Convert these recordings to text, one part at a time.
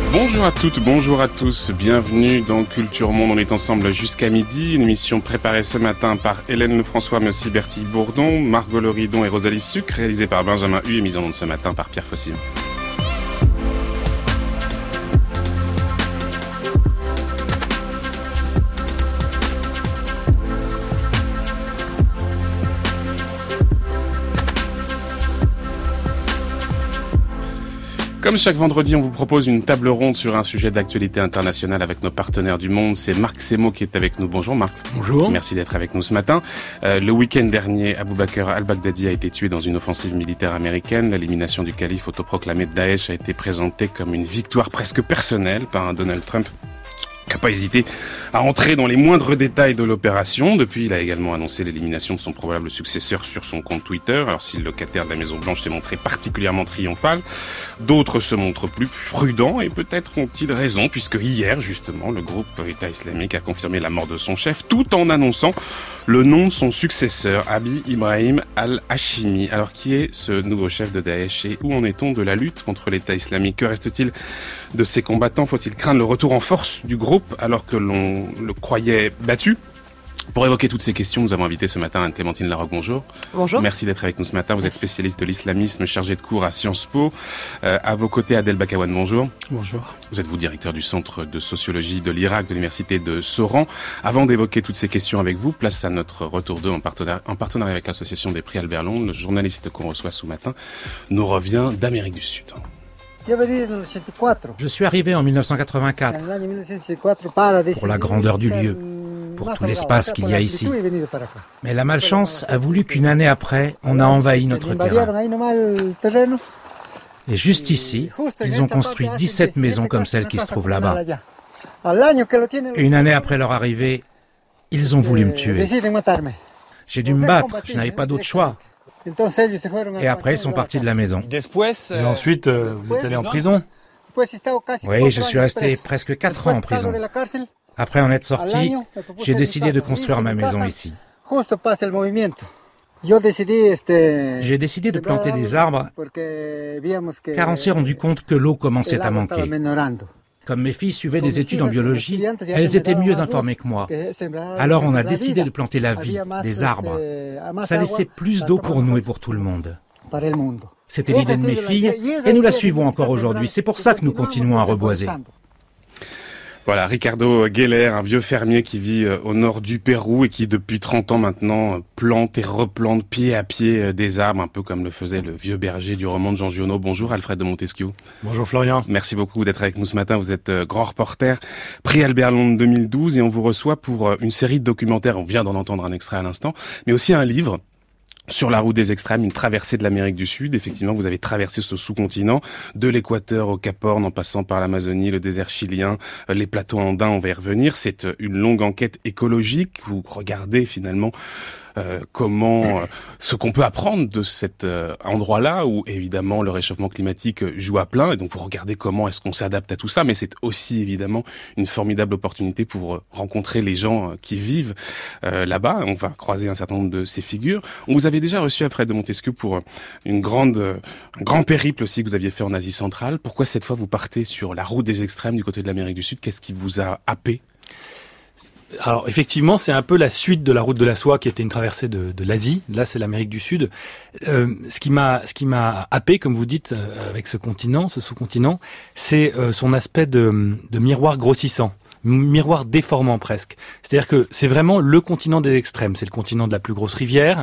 Bonjour à toutes, bonjour à tous, bienvenue dans Culture Monde, on est ensemble jusqu'à midi, une émission préparée ce matin par Hélène Lefrançois mais aussi Bertille Bourdon, Margot Loridon et Rosalie Sucre, réalisée par Benjamin Hu et mise en onde ce matin par Pierre Fossile. Comme chaque vendredi, on vous propose une table ronde sur un sujet d'actualité internationale avec nos partenaires du monde. C'est Marc Semo qui est avec nous. Bonjour Marc. Bonjour. Merci d'être avec nous ce matin. Le week-end dernier, Abou Bakr al-Baghdadi a été tué dans une offensive militaire américaine. L'élimination du calife autoproclamé de Daesh a été présentée comme une victoire presque personnelle par un Donald Trump qui n'a pas hésité à entrer dans les moindres détails de l'opération. Depuis, il a également annoncé l'élimination de son probable successeur sur son compte Twitter. Alors si le locataire de la Maison-Blanche s'est montré particulièrement triomphal, d'autres se montrent plus prudents et peut-être ont-ils raison, puisque hier, justement, le groupe État islamique a confirmé la mort de son chef, tout en annonçant le nom de son successeur, Abi Ibrahim al-Hashimi. Alors qui est ce nouveau chef de Daesh et où en est-on de la lutte contre l'État islamique? Que reste-t-il de ces combattants? Faut-il craindre le retour en force du groupe alors que l'on le croyait battu? Pour évoquer toutes ces questions, nous avons invité ce matin Anne-Clémentine Larocque. Bonjour. Bonjour. Merci d'être avec nous ce matin. Vous êtes spécialiste de l'islamisme, chargé de cours à Sciences Po. À vos côtés, Adel Bakawan. Bonjour. Bonjour. Vous êtes directeur du Centre de sociologie de l'Irak de l'Université de Soran. Avant d'évoquer toutes ces questions avec vous, place à notre retour d'eux en partenariat avec l'Association des prix Albert Londres. Le journaliste qu'on reçoit ce matin nous revient d'Amérique du Sud. Je suis arrivé en 1984 pour la grandeur du lieu, pour tout l'espace qu'il y a ici. Mais la malchance a voulu qu'une année après, on a envahi notre terrain. Et juste ici, ils ont construit 17 maisons comme celle qui se trouve là-bas. Et une année après leur arrivée, ils ont voulu me tuer. J'ai dû me battre, je n'avais pas d'autre choix. Et après, ils sont partis de la maison. Et ensuite, vous êtes allé en prison? Oui, je suis resté presque 4 ans en prison. Après en être sorti, j'ai décidé de construire ma maison ici. J'ai décidé de planter des arbres car on s'est rendu compte que l'eau commençait à manquer. Comme mes filles suivaient des études en biologie, elles étaient mieux informées que moi. Alors on a décidé de planter la vie, des arbres. Ça laissait plus d'eau pour nous et pour tout le monde. C'était l'idée de mes filles et nous la suivons encore aujourd'hui. C'est pour ça que nous continuons à reboiser. Voilà, Ricardo Geller, un vieux fermier qui vit au nord du Pérou et qui depuis 30 ans maintenant plante et replante pied à pied des arbres, un peu comme le faisait le vieux berger du roman de Jean Giono. Bonjour Alfred de Montesquieu. Bonjour Florian. Merci beaucoup d'être avec nous ce matin. Vous êtes grand reporter, prix Albert Londres 2012 et on vous reçoit pour une série de documentaires. On vient d'en entendre un extrait à l'instant, mais aussi un livre sur la route des extrêmes, une traversée de l'Amérique du Sud. Effectivement, vous avez traversé ce sous-continent, de l'Équateur au Cap Horn, en passant par l'Amazonie, le désert chilien, les plateaux andins, on va y revenir. C'est une longue enquête écologique. Vous regardez finalement comment ce qu'on peut apprendre de cet endroit-là où évidemment le réchauffement climatique joue à plein, et donc vous regardez comment est-ce qu'on s'adapte à tout ça, mais c'est aussi évidemment une formidable opportunité pour rencontrer les gens qui vivent là-bas. On va croiser un certain nombre de ces figures. On vous avait déjà reçu Alfred de Montesquieu pour un grand périple aussi que vous aviez fait en Asie centrale. Pourquoi cette fois vous partez sur la route des extrêmes du côté de l'Amérique du Sud? Qu'est-ce qui vous a happé? Alors effectivement, c'est un peu la suite de la route de la soie qui était une traversée de l'Asie. Là, c'est l'Amérique du Sud. Ce qui m'a happé, comme vous dites, avec ce sous-continent, c'est son aspect de miroir grossissant, miroir déformant presque. C'est-à-dire que c'est vraiment le continent des extrêmes. C'est le continent de la plus grosse rivière,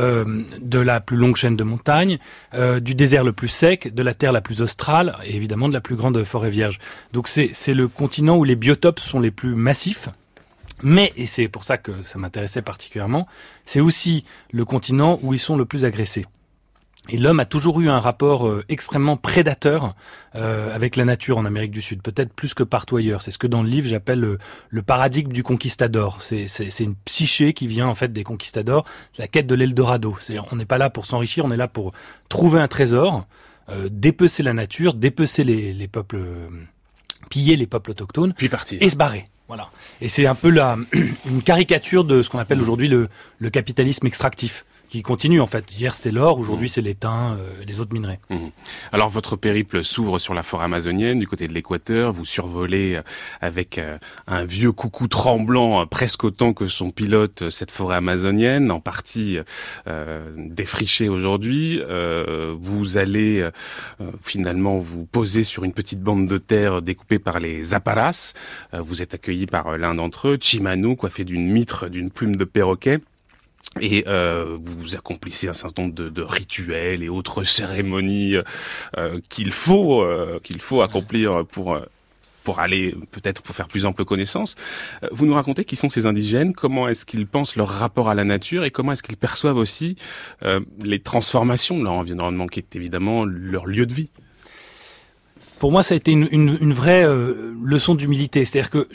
de la plus longue chaîne de montagnes, du désert le plus sec, de la terre la plus australe et évidemment de la plus grande forêt vierge. Donc c'est le continent où les biotopes sont les plus massifs. Mais, et c'est pour ça que ça m'intéressait particulièrement, c'est aussi le continent où ils sont le plus agressés. Et l'homme a toujours eu un rapport extrêmement prédateur avec la nature en Amérique du Sud, peut-être plus que partout ailleurs. C'est ce que dans le livre j'appelle le paradigme du conquistador. C'est une psyché qui vient en fait des conquistadors, la quête de l'Eldorado. On n'est pas là pour s'enrichir, on est là pour trouver un trésor, dépecer la nature, dépecer les peuples, piller les peuples autochtones, puis partir et se barrer. Voilà. Et c'est un peu une caricature de ce qu'on appelle aujourd'hui le capitalisme extractif. qui continue en fait. Hier c'était l'or, aujourd'hui c'est l'étain, les autres minerais. Alors votre périple s'ouvre sur la forêt amazonienne, du côté de l'Équateur. Vous survolez avec un vieux coucou tremblant, presque autant que son pilote, cette forêt amazonienne, en partie défrichée aujourd'hui. Vous allez finalement vous poser sur une petite bande de terre découpée par les aparas. Vous êtes accueilli par l'un d'entre eux, Chimano, coiffé d'une mitre, d'une plume de perroquet. Et vous accomplissez un certain nombre de rituels et autres cérémonies qu'il faut accomplir pour aller peut-être pour faire plus ample connaissance. Vous nous racontez qui sont ces indigènes, comment est-ce qu'ils pensent leur rapport à la nature et comment est-ce qu'ils perçoivent aussi les transformations de leur environnement qui est évidemment leur lieu de vie. Pour moi, ça a été une vraie leçon d'humilité. C'est-à-dire que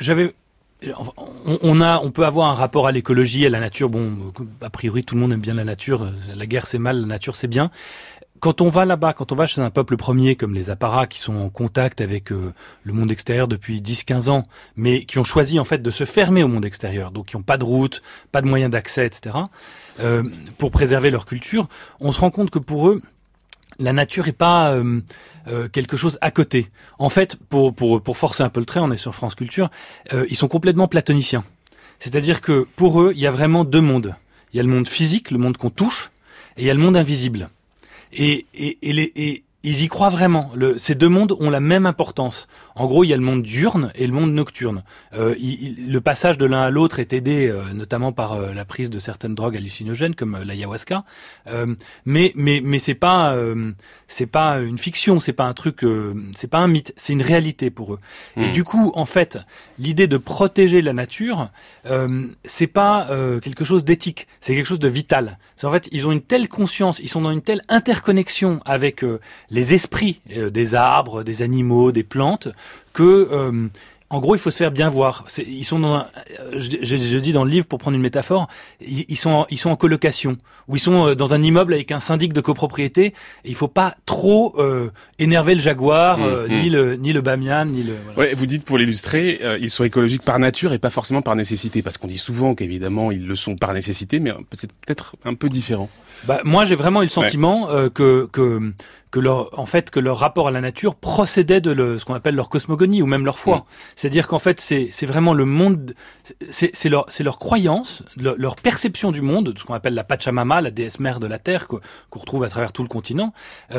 on peut avoir un rapport à l'écologie, à la nature. Bon, a priori, tout le monde aime bien la nature. La guerre, c'est mal, la nature, c'est bien. Quand on va là-bas, quand on va chez un peuple premier comme les Aparas qui sont en contact avec le monde extérieur depuis 10-15 ans, mais qui ont choisi en fait de se fermer au monde extérieur, donc qui n'ont pas de route, pas de moyens d'accès, etc., pour préserver leur culture, on se rend compte que pour eux, la nature est pas quelque chose à côté. En fait, pour forcer un peu le trait, on est sur France Culture, ils sont complètement platoniciens. C'est-à-dire que pour eux, il y a vraiment deux mondes. Il y a le monde physique, le monde qu'on touche, et il y a le monde invisible. Et ils y croient vraiment. Ces deux mondes ont la même importance. En gros, il y a le monde diurne et le monde nocturne. Le passage de l'un à l'autre est aidé notamment par la prise de certaines drogues hallucinogènes comme l'ayahuasca. Mais c'est pas une fiction, c'est pas un truc, c'est pas un mythe, c'est une réalité pour eux. Et du coup, en fait, l'idée de protéger la nature, c'est pas quelque chose d'éthique, c'est quelque chose de vital. C'est en fait, ils ont une telle conscience, ils sont dans une telle interconnexion avec les esprits des arbres, des animaux, des plantes, que en gros, il faut se faire bien voir. Ils sont dans je dis dans le livre, pour prendre une métaphore, ils sont en colocation, ou ils sont dans un immeuble avec un syndic de copropriété. Et il faut pas trop énerver le jaguar, ni le bamian, ni le. Voilà. Ouais, vous dites pour l'illustrer, ils sont écologiques par nature et pas forcément par nécessité, parce qu'on dit souvent qu'évidemment ils le sont par nécessité, mais c'est peut-être un peu différent. Moi, j'ai vraiment eu le sentiment que leur rapport à la nature procédait de ce qu'on appelle leur cosmogonie ou même leur foi. C'est-à-dire qu'en fait, c'est vraiment le monde, c'est leur croyance, leur perception du monde, de ce qu'on appelle la Pachamama, la déesse mère de la terre, qu'on retrouve à travers tout le continent.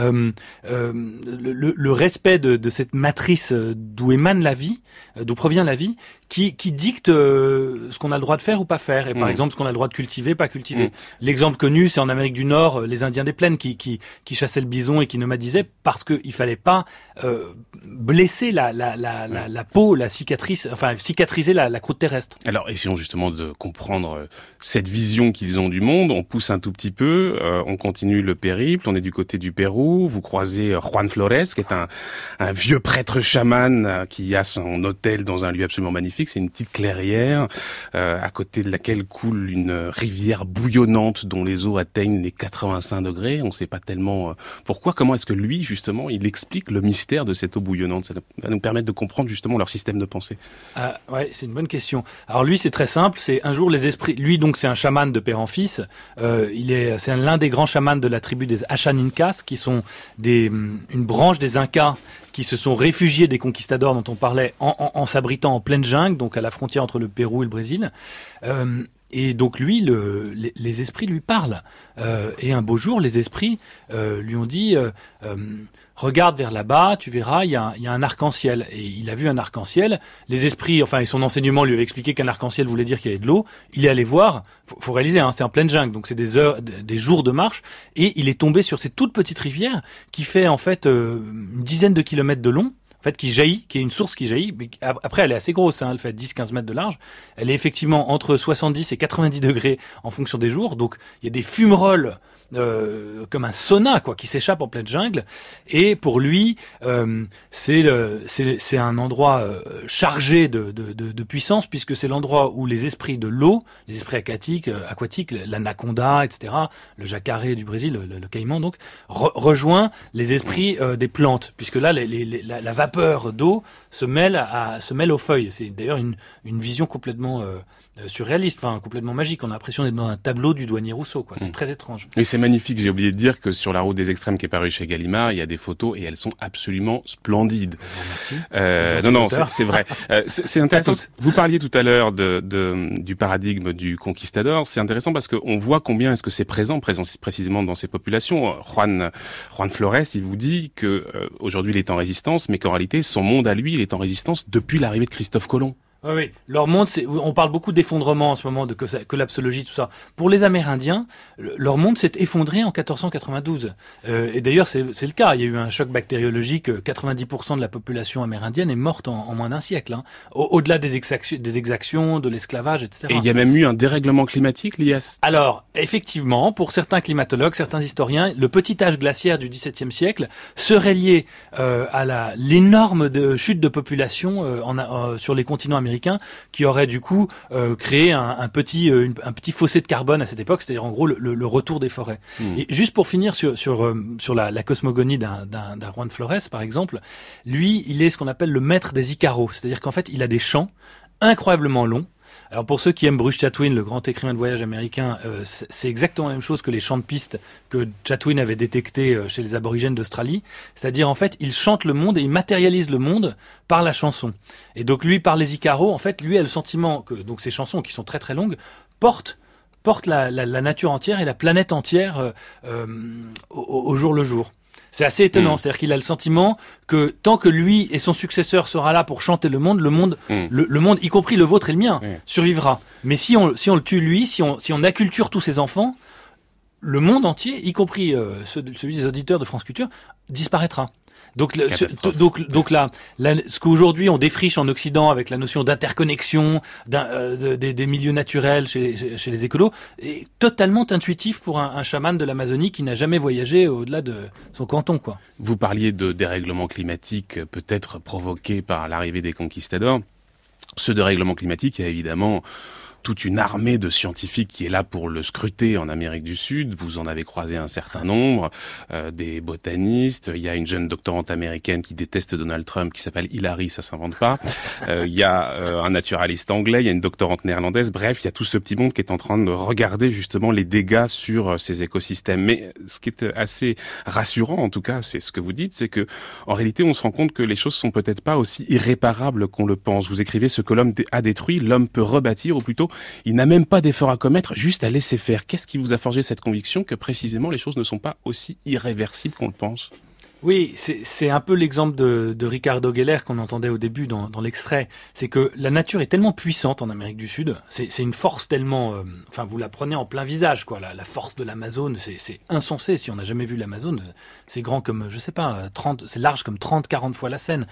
Le respect de cette matrice d'où émane la vie, d'où provient la vie, qui dicte ce qu'on a le droit de faire ou pas faire. Et par exemple, ce qu'on a le droit de cultiver, pas cultiver. L'exemple connu, c'est en Amérique du Nord, les Indiens des plaines qui chassaient le bison et qui nomadisaient parce qu'il fallait pas blesser la peau, la cicatrice, enfin cicatriser la croûte terrestre. Alors, essayons justement de comprendre cette vision qu'ils ont du monde. On pousse un tout petit peu, on continue le périple, on est du côté du Pérou. Vous croisez Juan Flores, qui est un vieux prêtre chaman qui a son hôtel dans un lieu absolument magnifique. C'est une petite clairière à côté de laquelle coule une rivière bouillonnante dont les eaux atteignent les 85 degrés. On ne sait pas tellement pourquoi. Comment est-ce que lui, justement, il explique le mystère de cette eau bouillonnante? Ça va nous permettre de comprendre justement leur système de pensée. Ouais, c'est une bonne question. Alors lui, c'est très simple. C'est un jour les esprits. Lui, donc, c'est un chaman de père en fils. C'est l'un des grands chamans de la tribu des Achaninkas, qui sont une branche des Incas qui se sont réfugiés des conquistadors dont on parlait en s'abritant en pleine jungle, donc à la frontière entre le Pérou et le Brésil. Et donc lui, les esprits lui parlent. Et un beau jour, les esprits lui ont dit regarde vers là-bas, tu verras, il y a un arc-en-ciel. Et il a vu un arc-en-ciel. Les esprits, et son enseignement lui avait expliqué qu'un arc-en-ciel voulait dire qu'il y avait de l'eau. Il est allé voir. Faut réaliser, c'est en pleine jungle, donc c'est des jours de marche. Et il est tombé sur cette toute petite rivière qui fait en fait une dizaine de kilomètres de long. En fait, qui est une source qui jaillit. Mais après, elle est assez grosse, elle fait 10-15 mètres de large. Elle est effectivement entre 70 et 90 degrés en fonction des jours. Donc, il y a des fumerolles comme un sauna, quoi, qui s'échappe en pleine jungle. Et pour lui, c'est un endroit chargé de puissance, puisque c'est l'endroit où les esprits de l'eau, les esprits aquatiques, l'anaconda, etc., le jacaré du Brésil, le caïman, donc, rejoint les esprits des plantes, puisque là, la vapeur d'eau se mêle aux feuilles. C'est d'ailleurs une vision complètement surréaliste, enfin complètement magique. On a l'impression d'être dans un tableau du douanier Rousseau, quoi. C'est très étrange. Mais c'est magnifique. J'ai oublié de dire que sur La Route des Extrêmes qui est paru chez Gallimard, il y a des photos et elles sont absolument splendides. Merci. Non, c'est vrai. C'est intéressant. Vous parliez tout à l'heure du paradigme du conquistador. C'est intéressant parce qu'on voit combien est-ce que c'est présent précisément dans ces populations. Juan Flores, il vous dit que aujourd'hui il est en résistance, mais qu'en réalité son monde à lui, il est en résistance depuis l'arrivée de Christophe Colomb. Oui, leur monde, on parle beaucoup d'effondrement en ce moment, de collapsologie, tout ça. Pour les Amérindiens, leur monde s'est effondré en 1492. Et d'ailleurs, c'est le cas. Il y a eu un choc bactériologique. 90% de la population amérindienne est morte en moins d'un siècle. Hein. Au-delà des exactions, de l'esclavage, etc. Et il y a même eu un dérèglement climatique lié à ça. Alors, effectivement, pour certains climatologues, certains historiens, le petit âge glaciaire du XVIIe siècle serait lié à l'énorme chute de population sur les continents américains, qui aurait du coup créé un petit fossé de carbone à cette époque, c'est-à-dire en gros le retour des forêts. Et juste pour finir sur la cosmogonie d'un Juan Flores, par exemple, lui, il est ce qu'on appelle le maître des Icaros, c'est-à-dire qu'en fait, il a des chants incroyablement longs. Alors pour ceux qui aiment Bruce Chatwin, le grand écrivain de voyage américain, c'est exactement la même chose que les chants de piste que Chatwin avait détectés chez les aborigènes d'Australie. C'est-à-dire en fait, il chante le monde et il matérialise le monde par la chanson. Et donc lui, par les Icaros, en fait, lui a le sentiment que donc ces chansons qui sont très très longues portent la nature entière et la planète entière au jour le jour. C'est assez étonnant, c'est-à-dire qu'il a le sentiment que tant que lui et son successeur sera là pour chanter le monde, le monde, y compris le vôtre et le mien, survivra. Mais si on le tue lui, si on acculture tous ses enfants, le monde entier, y compris celui des auditeurs de France Culture, disparaîtra. Donc ce qu'aujourd'hui on défriche en Occident avec la notion d'interconnexion des milieux naturels chez les écolos est totalement intuitif pour un chaman de l'Amazonie qui n'a jamais voyagé au-delà de son canton, quoi. Vous parliez de dérèglement climatique peut-être provoqué par l'arrivée des conquistadors. Ce dérèglement climatique, il y a évidemment toute une armée de scientifiques qui est là pour le scruter en Amérique du Sud. Vous en avez croisé un certain nombre, des botanistes. Il y a une jeune doctorante américaine qui déteste Donald Trump, qui s'appelle Hillary, ça s'invente pas. Il y a un naturaliste anglais, il y a une doctorante néerlandaise. Bref, il y a tout ce petit monde qui est en train de regarder justement les dégâts sur ces écosystèmes. Mais ce qui est assez rassurant, en tout cas, c'est ce que vous dites, c'est que en réalité, on se rend compte que les choses sont peut-être pas aussi irréparables qu'on le pense. Vous écrivez ce que l'homme a détruit, l'homme peut rebâtir, ou plutôt il n'a même pas d'effort à commettre, juste à laisser faire. Qu'est-ce qui vous a forgé cette conviction que précisément les choses ne sont pas aussi irréversibles qu'on le pense ? Oui, c'est un peu l'exemple de Ricardo Geller qu'on entendait au début dans l'extrait. C'est que la nature est tellement puissante en Amérique du Sud, c'est une force tellement... Enfin, vous la prenez en plein visage, quoi. La force de l'Amazone, c'est insensé. Si on n'a jamais vu l'Amazone, c'est grand comme, je sais pas, c'est large comme 30-40 fois la Seine.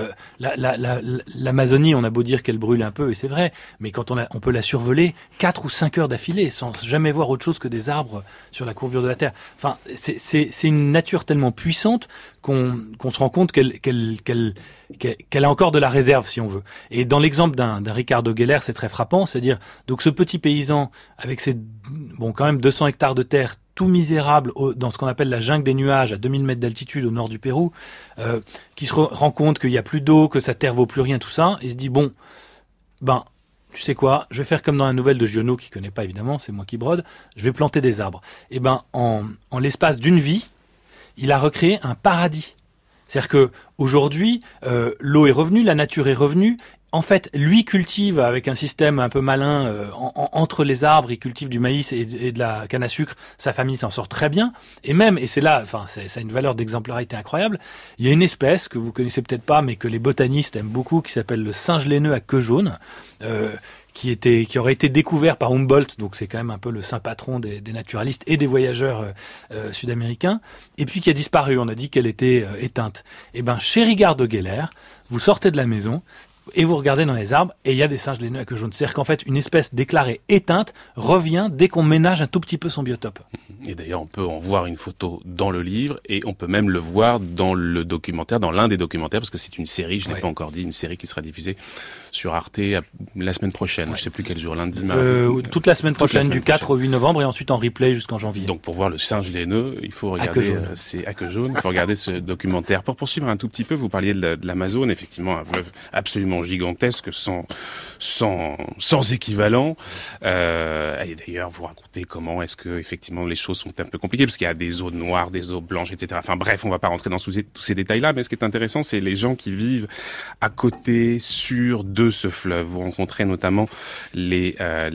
L'Amazonie, on a beau dire qu'elle brûle un peu, et c'est vrai, mais quand on peut la survoler 4 ou 5 heures d'affilée, sans jamais voir autre chose que des arbres sur la courbure de la Terre. Enfin, c'est une nature tellement puissante qu'on se rend compte qu'elle a encore de la réserve, si on veut. Et dans l'exemple d'un Ricardo Geller, c'est très frappant, c'est-à-dire donc ce petit paysan avec ses quand même 200 hectares de terre tout misérable dans ce qu'on appelle la jungle des nuages à 2000 mètres d'altitude au nord du Pérou, qui se rend compte qu'il y a plus d'eau, que sa terre vaut plus rien, tout ça, il se dit tu sais quoi, je vais faire comme dans la nouvelle de Giono, qui connaît pas évidemment, c'est moi qui brode, je vais planter des arbres. Et en l'espace d'une vie, il a recréé un paradis. C'est-à-dire que aujourd'hui, l'eau est revenue, la nature est revenue. En fait, lui cultive avec un système un peu malin entre les arbres, il cultive du maïs et de la canne à sucre. Sa famille s'en sort très bien. Et c'est là, ça a une valeur d'exemplarité incroyable. Il y a une espèce que vous connaissez peut-être pas, mais que les botanistes aiment beaucoup, qui s'appelle le singe laineux à queue jaune. Qui aurait été découvert par Humboldt, donc c'est quand même un peu le saint patron des naturalistes et des voyageurs sud-américains, et puis qui a disparu. On a dit qu'elle était éteinte. Et chez Ricardo Geller, vous sortez de la maison, et vous regardez dans les arbres, et il y a des singes laineux à queue jaune. C'est-à-dire qu'en fait, une espèce déclarée éteinte revient dès qu'on ménage un tout petit peu son biotope. Et d'ailleurs, on peut en voir une photo dans le livre, et on peut même le voir dans le documentaire, dans l'un des documentaires, parce que c'est une série, je ne l'ai pas encore dit, une série qui sera diffusée sur Arte la semaine prochaine. Je ne sais plus quel jour, lundi, mardi. Toute la semaine prochaine, du 4 au 8 novembre, et ensuite en replay jusqu'en janvier. Donc pour voir le singe laineux, il faut regarder, c'est à queue jaune, il faut regarder ce documentaire. Pour poursuivre un tout petit peu, vous parliez de l'Amazone, effectivement, un fleuve absolument gigantesque, sans équivalent. Et d'ailleurs, vous racontez comment est-ce que effectivement les choses sont un peu compliquées, parce qu'il y a des eaux noires, des eaux blanches, etc. Enfin bref, on va pas rentrer dans tous ces détails-là, mais ce qui est intéressant, c'est les gens qui vivent à côté, sur, de ce fleuve. Vous rencontrez notamment les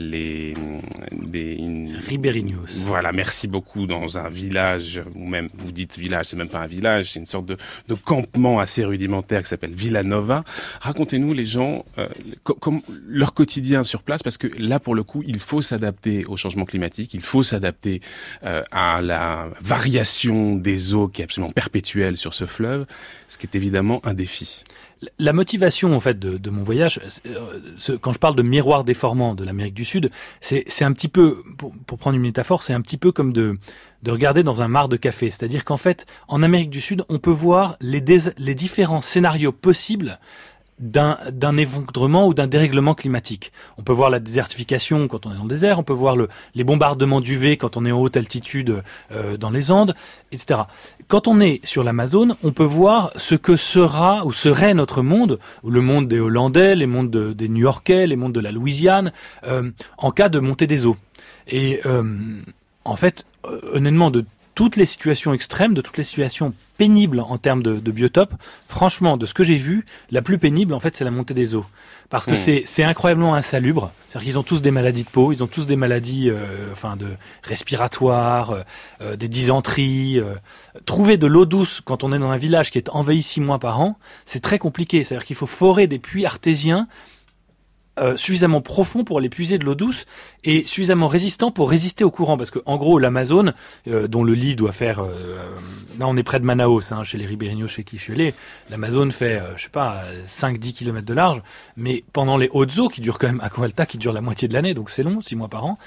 Ribeirinhos. Voilà, merci beaucoup, dans un village, ou même, vous dites village, c'est même pas un village, c'est une sorte de campement assez rudimentaire qui s'appelle Vila Nova. Racontez-nous les gens, comme leur quotidien sur place, parce que là, pour le coup, il faut s'adapter au changement climatique, il faut s'adapter à la variation des eaux qui est absolument perpétuelle sur ce fleuve, ce qui est évidemment un défi. La motivation en fait de mon voyage, quand je parle de miroir déformant de l'Amérique du Sud, c'est un petit peu, pour prendre une métaphore, c'est un petit peu comme de regarder dans un mar de café. C'est-à-dire qu'en fait, en Amérique du Sud, on peut voir les différents scénarios possibles d'un effondrement ou d'un dérèglement climatique. On peut voir la désertification quand on est dans le désert, on peut voir les bombardements d'UV quand on est en haute altitude dans les Andes, etc. Quand on est sur l'Amazone, on peut voir ce que sera ou serait notre monde, ou le monde des Hollandais, les mondes des New-Yorkais, les mondes de la Louisiane, en cas de montée des eaux. Et en fait, honnêtement, de toutes les situations extrêmes, de toutes les situations pénibles en termes de biotope, franchement, de ce que j'ai vu, la plus pénible, en fait, c'est la montée des eaux. Parce que c'est incroyablement insalubre. C'est-à-dire qu'ils ont tous des maladies de peau, ils ont tous des maladies de respiratoires, des dysenteries. Trouver de l'eau douce quand on est dans un village qui est envahi 6 mois par an, c'est très compliqué. C'est-à-dire qu'il faut forer des puits artésiens suffisamment profond pour aller puiser de l'eau douce et suffisamment résistant pour résister au courant, parce que en gros l'Amazone, dont le lit doit faire là on est près de Manaus, chez les Ribeirinhos chez qui je suis allé, l'Amazone fait 5-10 km de large, mais pendant les hautes eaux qui durent quand même à Aqualta, qui durent la moitié de l'année, donc c'est long, 6 mois par an,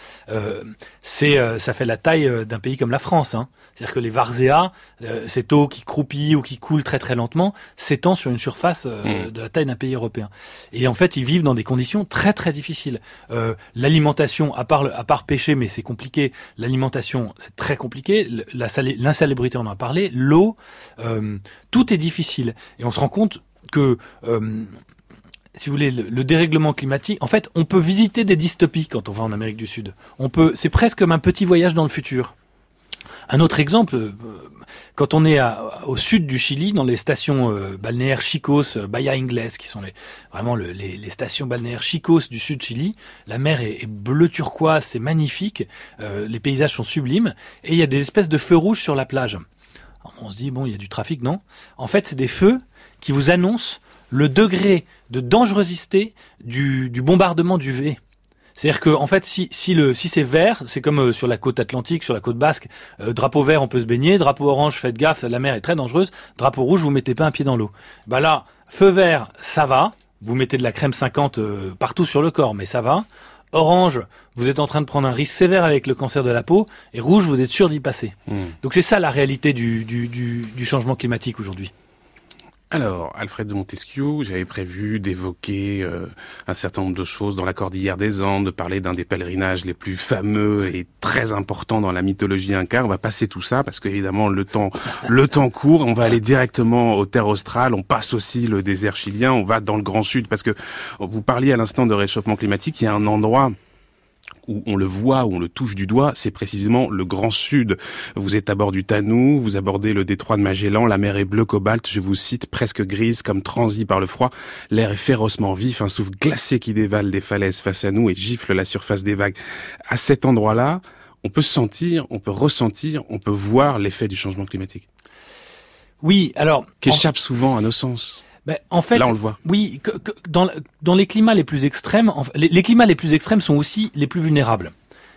ça fait la taille d'un pays comme la France, c'est-à-dire que les Varzeas, cette eau qui croupit ou qui coule très très lentement s'étend sur une surface de la taille d'un pays européen, et en fait ils vivent dans des conditions très très difficiles. L'alimentation, à part pêcher, mais c'est compliqué, l'alimentation c'est très compliqué, l'insalubrité on en a parlé, l'eau, tout est difficile. Et on se rend compte que, si vous voulez, le dérèglement climatique, en fait on peut visiter des dystopies quand on va en Amérique du Sud. C'est presque comme un petit voyage dans le futur. Un autre exemple, quand on est au sud du Chili, dans les stations balnéaires Chicos, Bahia Ingles, qui sont vraiment les stations balnéaires Chicos du sud Chili, la mer est bleu turquoise, c'est magnifique, les paysages sont sublimes, et il y a des espèces de feux rouges sur la plage. Alors on se dit, bon, il y a du trafic, non? En fait, c'est des feux qui vous annoncent le degré de dangerosité du bombardement d'UV. C'est-à-dire que en fait, si c'est vert, c'est comme sur la côte atlantique, sur la côte basque, drapeau vert, on peut se baigner, drapeau orange, faites gaffe, la mer est très dangereuse, drapeau rouge, vous mettez pas un pied dans l'eau. Bah là, feu vert, ça va, vous mettez de la crème 50 partout sur le corps, mais ça va. Orange, vous êtes en train de prendre un risque sévère avec le cancer de la peau, et rouge, vous êtes sûr d'y passer. Donc c'est ça la réalité du changement climatique aujourd'hui. Alors, Alfred de Montesquieu, j'avais prévu d'évoquer un certain nombre de choses dans la Cordillère des Andes, de parler d'un des pèlerinages les plus fameux et très importants dans la mythologie inca. On va passer tout ça parce qu'évidemment le temps court. On va aller directement aux terres australes. On passe aussi le désert chilien. On va dans le Grand Sud parce que vous parliez à l'instant de réchauffement climatique. Il y a un endroit où on le voit, où on le touche du doigt, c'est précisément le Grand Sud. Vous êtes à bord du Tanu, vous abordez le détroit de Magellan, la mer est bleu cobalt, je vous cite, presque grise, comme transie par le froid. L'air est férocement vif, un souffle glacé qui dévale des falaises face à nous et gifle la surface des vagues. À cet endroit-là, on peut sentir, on peut ressentir, on peut voir l'effet du changement climatique. Oui, alors... Qui échappe souvent à nos sens. En fait, là, on le voit. Oui, dans les climats les plus extrêmes, les climats les plus extrêmes sont aussi les plus vulnérables.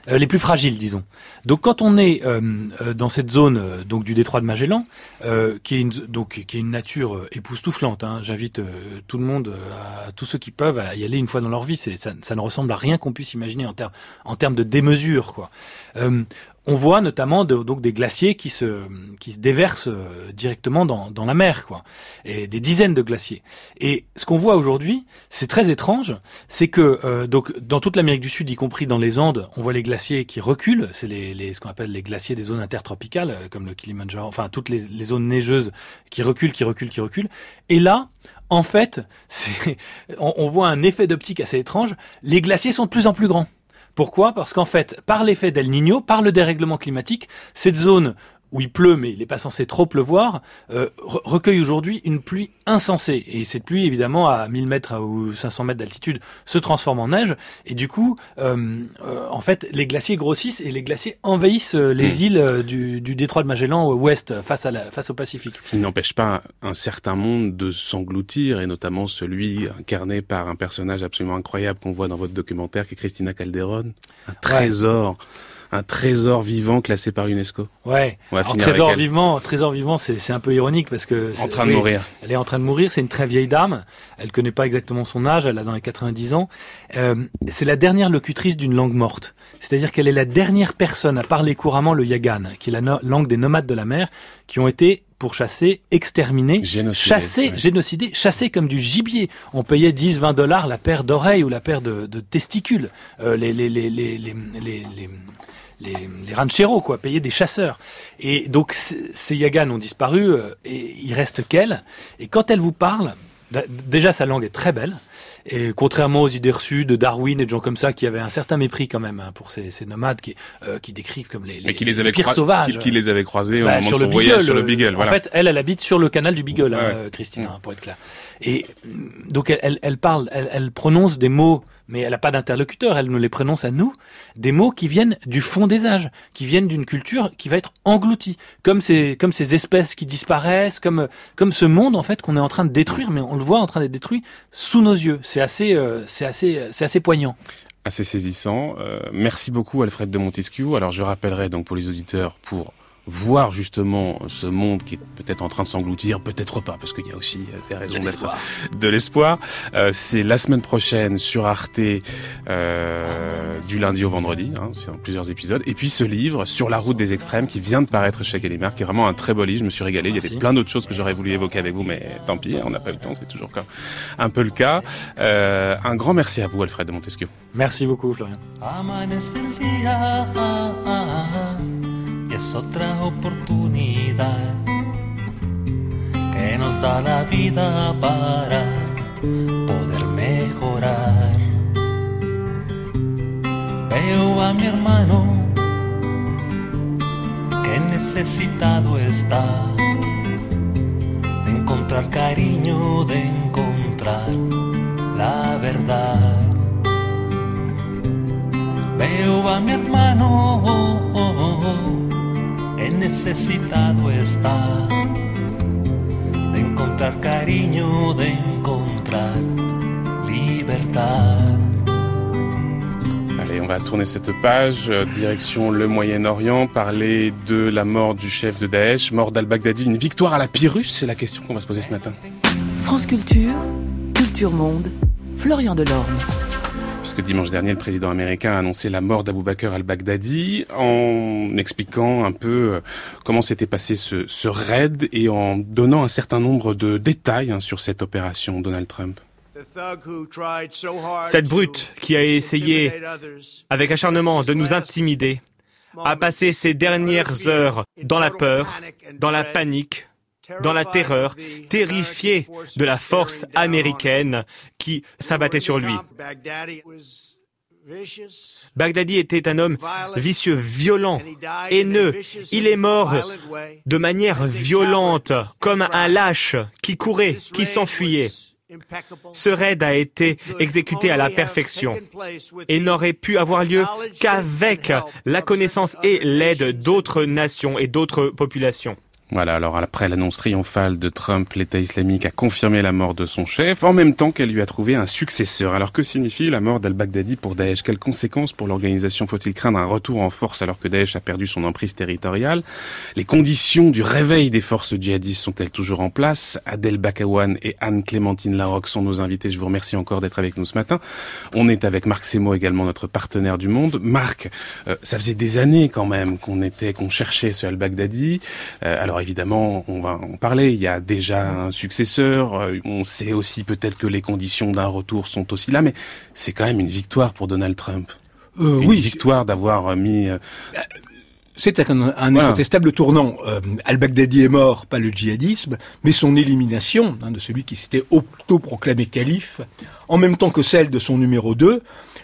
les plus fragiles, disons. Donc quand on est dans cette zone donc du détroit de Magellan, qui est une nature époustouflante, hein. J'invite tout le monde, tous ceux qui peuvent, à y aller une fois dans leur vie. Ça ne ressemble à rien qu'on puisse imaginer en termes de démesure, quoi. On voit notamment donc des glaciers qui se déversent directement dans la mer, quoi, et des dizaines de glaciers. Et ce qu'on voit aujourd'hui, c'est très étrange, c'est que donc dans toute l'Amérique du Sud, y compris dans les Andes, on voit les glaciers qui reculent. C'est ce qu'on appelle les glaciers des zones intertropicales, comme le Kilimanjaro, enfin toutes les zones neigeuses qui reculent. Et là, en fait, on voit un effet d'optique assez étrange. Les glaciers sont de plus en plus grands. Pourquoi ? Parce qu'en fait, par l'effet d'El Niño, par le dérèglement climatique, cette zone où il pleut, mais il n'est pas censé trop pleuvoir, recueille aujourd'hui une pluie insensée. Et cette pluie, évidemment, à 1000 mètres ou 500 mètres d'altitude, se transforme en neige. Et du coup, en fait, les glaciers grossissent et les glaciers envahissent les îles du détroit de Magellan ouest, face au Pacifique. Ce qui n'empêche pas un certain monde de s'engloutir, et notamment celui incarné par un personnage absolument incroyable qu'on voit dans votre documentaire, qui est Cristina Calderón. Un trésor. Ouais. Un trésor vivant classé par l'UNESCO. Ouais. Alors, trésor vivant, c'est un peu ironique parce que en train de mourir. Elle est en train de mourir. C'est une très vieille dame. Elle connaît pas exactement son âge. Elle a dans les 90 ans. C'est la dernière locutrice d'une langue morte. C'est-à-dire qu'elle est la dernière personne à parler couramment le Yagan, qui est la langue des nomades de la mer, qui ont été pourchassés, exterminés, génocidés, chassés comme du gibier. On payait $10-20 la paire d'oreilles ou la paire de testicules. Les rancheros, quoi, payaient des chasseurs. Et donc, ces Yagans ont disparu, et il reste qu'elle. Et quand elle vous parle, déjà, sa langue est très belle. Et contrairement aux idées reçues de Darwin et de gens comme ça, qui avaient un certain mépris quand même, hein, pour ces nomades qui décrivent comme les pires sauvages. Qui les avaient croisés au moment de son voyage sur le Beagle. Voilà. En fait, elle habite sur le canal du Beagle, Christina, pour être clair. Et donc, elle parle, elle prononce des mots, mais elle n'a pas d'interlocuteur, elle nous les prononce à nous, des mots qui viennent du fond des âges, qui viennent d'une culture qui va être engloutie, comme ces espèces qui disparaissent, comme ce monde en fait qu'on est en train de détruire, mais on le voit en train d'être détruit sous nos yeux. C'est assez poignant. Assez saisissant. Merci beaucoup Alfred de Montesquieu. Alors je rappellerai donc pour les auditeurs, pour voir justement ce monde qui est peut-être en train de s'engloutir, peut-être pas, parce qu'il y a aussi des raisons d'être de l'espoir. C'est la semaine prochaine sur Arte, du lundi au vendredi, hein, c'est en plusieurs épisodes. Et puis ce livre, Sur la route des extrêmes, qui vient de paraître chez Gallimard, qui est vraiment un très beau livre, je me suis régalé. Merci. Il y avait plein d'autres choses que j'aurais voulu évoquer avec vous, mais tant pis, on n'a pas eu le temps, c'est toujours un peu le cas. Un grand merci à vous Alfred de Montesquieu. Merci beaucoup Florian. Es otra oportunidad que nos da la vida para poder mejorar. Veo a mi hermano que necesitado está de encontrar cariño, de encontrar la verdad. Veo a mi hermano que necesitado está de encontrar cariño, de encontrar libertad. Allez, on va tourner cette page, direction le Moyen-Orient, parler de la mort du chef de Daesh, mort d'al-Baghdadi, une victoire à la Pyrrhus, c'est la question qu'on va se poser ce matin. France Culture, Culture Monde, Florian Delorme. Puisque dimanche dernier, le président américain a annoncé la mort d'Abou Bakr al-Baghdadi en expliquant un peu comment s'était passé ce raid et en donnant un certain nombre de détails sur cette opération Donald Trump. Cette brute qui a essayé avec acharnement de nous intimider a passé ses dernières heures dans la peur, dans la panique, dans la terreur, terrifié de la force américaine qui s'abattait sur lui. Baghdadi était un homme vicieux, violent, haineux. Il est mort de manière violente, comme un lâche qui courait, qui s'enfuyait. Ce raid a été exécuté à la perfection et n'aurait pu avoir lieu qu'avec la connaissance et l'aide d'autres nations et d'autres populations. Voilà, alors après l'annonce triomphale de Trump, l'État islamique a confirmé la mort de son chef, en même temps qu'elle lui a trouvé un successeur. Alors que signifie la mort d'al-Baghdadi pour Daesh? Quelles conséquences pour l'organisation? Faut-il craindre un retour en force alors que Daesh a perdu son emprise territoriale? Les conditions du réveil des forces djihadistes sont-elles toujours en place? Adel Bakawan et Anne-Clémentine Larocque sont nos invités. Je vous remercie encore d'être avec nous ce matin. On est avec Marc Semo, également notre partenaire du Monde. Marc, ça faisait des années quand même qu'on cherchait ce al-Baghdadi. Alors évidemment, on va en parler, il y a déjà un successeur, on sait aussi peut-être que les conditions d'un retour sont aussi là, mais c'est quand même une victoire pour Donald Trump. Une victoire d'avoir mis... C'est un incontestable tournant. Al-Baghdadi est mort, pas le djihadisme, mais son élimination, de celui qui s'était autoproclamé calife, en même temps que celle de son numéro 2,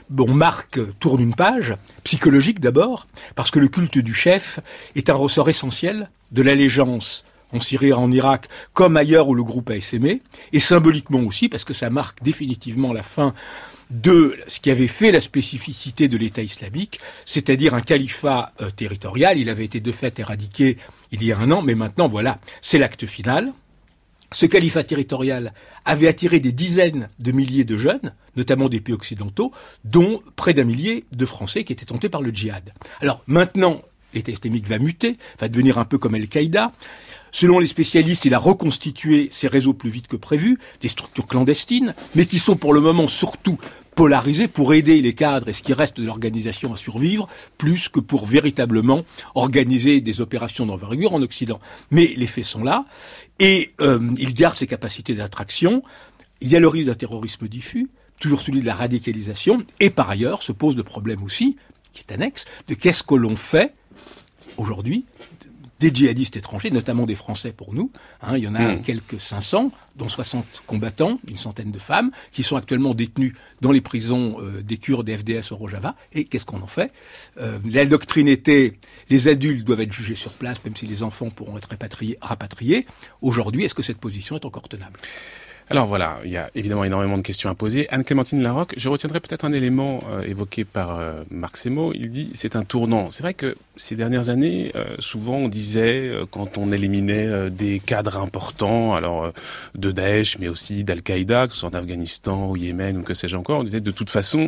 tourne une page, psychologique d'abord, parce que le culte du chef est un ressort essentiel de l'allégeance en Syrie et en Irak, comme ailleurs où le groupe a essaimé, et symboliquement aussi, parce que ça marque définitivement la fin de ce qui avait fait la spécificité de l'État islamique, c'est-à-dire un califat territorial. Il avait été de fait éradiqué il y a 1 an, mais maintenant, voilà, c'est l'acte final. Ce califat territorial avait attiré des dizaines de milliers de jeunes, notamment des pays occidentaux, dont près d'1 millier de Français qui étaient tentés par le djihad. Alors maintenant, l'État islamique va muter, va devenir un peu comme Al-Qaïda. Selon les spécialistes, il a reconstitué ses réseaux plus vite que prévu, des structures clandestines, mais qui sont pour le moment surtout polarisées pour aider les cadres et ce qui reste de l'organisation à survivre, plus que pour véritablement organiser des opérations d'envergure en Occident. Mais les faits sont là, et il garde ses capacités d'attraction. Il y a le risque d'un terrorisme diffus, toujours celui de la radicalisation, et par ailleurs se pose le problème aussi, qui est annexe, de qu'est-ce que l'on fait aujourd'hui des djihadistes étrangers, notamment des Français pour nous. Il y en a quelques 500, dont 60 combattants, une centaine de femmes, qui sont actuellement détenues dans les prisons des Kurdes des FDS au Rojava. Et qu'est-ce qu'on en fait? La doctrine était, les adultes doivent être jugés sur place, même si les enfants pourront être rapatriés. Aujourd'hui, est-ce que cette position est encore tenable? Alors voilà, il y a évidemment énormément de questions à poser. Anne-Clémentine Larocque, je retiendrai peut-être un élément évoqué par Marc Semo. Il dit c'est un tournant. C'est vrai que ces dernières années, souvent on disait, quand on éliminait des cadres importants, alors de Daesh, mais aussi d'Al-Qaïda, que ce soit en Afghanistan, ou Yémen, ou que sais-je encore, on disait de toute façon,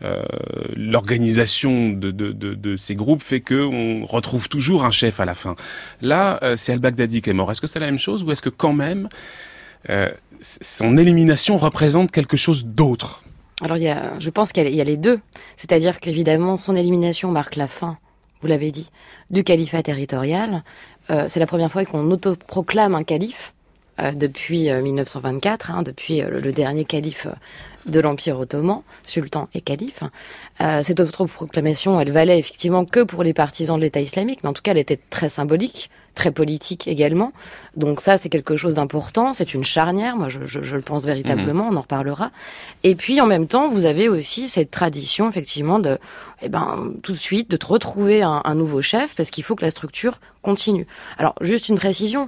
l'organisation de ces groupes fait qu'on retrouve toujours un chef à la fin. Là, c'est al-Baghdadi qui est mort. Est-ce que c'est la même chose ou est-ce que quand même... son élimination représente quelque chose d'autre? Alors je pense qu'il y a les deux. C'est-à-dire qu'évidemment, son élimination marque la fin, vous l'avez dit, du califat territorial. C'est la première fois qu'on autoproclame un calife depuis 1924, depuis le dernier calife de l'Empire ottoman, sultan et calife. Cette autoproclamation, elle valait effectivement que pour les partisans de l'État islamique, mais en tout cas, elle était très symbolique, très politique également. Donc ça, c'est quelque chose d'important, c'est une charnière, moi je le pense véritablement, on en reparlera. Et puis en même temps, vous avez aussi cette tradition effectivement de, tout de suite, de retrouver un nouveau chef, parce qu'il faut que la structure continue. Alors juste une précision,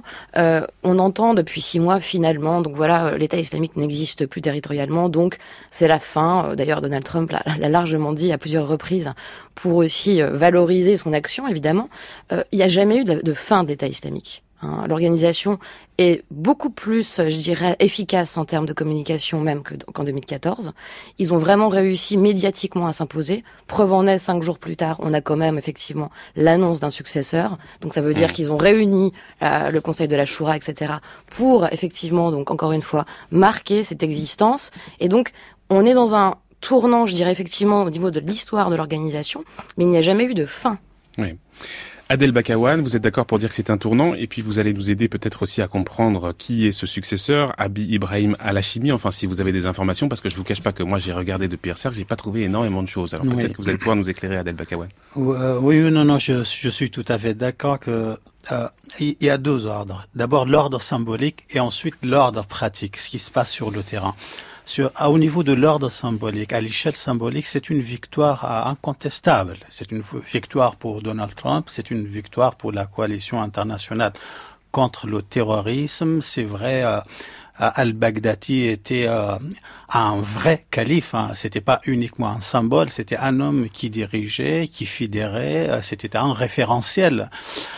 on entend depuis 6 mois finalement, donc voilà, l'État islamique n'existe plus territorialement, donc c'est la fin. D'ailleurs, Donald Trump l'a largement dit à plusieurs reprises pour aussi valoriser son action, évidemment. Il n'y a jamais eu de fin de l'État islamique. L'organisation est beaucoup plus, je dirais, efficace en termes de communication même qu'en 2014. Ils ont vraiment réussi médiatiquement à s'imposer. Preuve en est, 5 jours plus tard, on a quand même effectivement l'annonce d'un successeur. Donc ça veut dire qu'ils ont réuni le Conseil de la Choura, etc. pour effectivement, donc encore une fois, marquer cette existence. Et donc, on est dans un tournant, je dirais effectivement, au niveau de l'histoire de l'organisation, mais il n'y a jamais eu de fin. Oui. Adel Bakawan, vous êtes d'accord pour dire que c'est un tournant, et puis vous allez nous aider peut-être aussi à comprendre qui est ce successeur, Abi Ibrahim Al-Hashimi, enfin si vous avez des informations, parce que je vous cache pas que moi j'ai regardé depuis hier soir, j'ai pas trouvé énormément de choses. Alors peut-être que vous allez pouvoir nous éclairer, Adel Bakawan. Non, je suis tout à fait d'accord que il y a 2 ordres. D'abord l'ordre symbolique et ensuite l'ordre pratique, ce qui se passe sur le terrain. Au niveau de l'ordre symbolique, à l'échelle symbolique, c'est une victoire incontestable. C'est une victoire pour Donald Trump, c'est une victoire pour la coalition internationale contre le terrorisme. C'est vrai, al-Baghdadi était un vrai calife. C'était pas uniquement un symbole, c'était un homme qui dirigeait, qui fédérait. C'était un référentiel.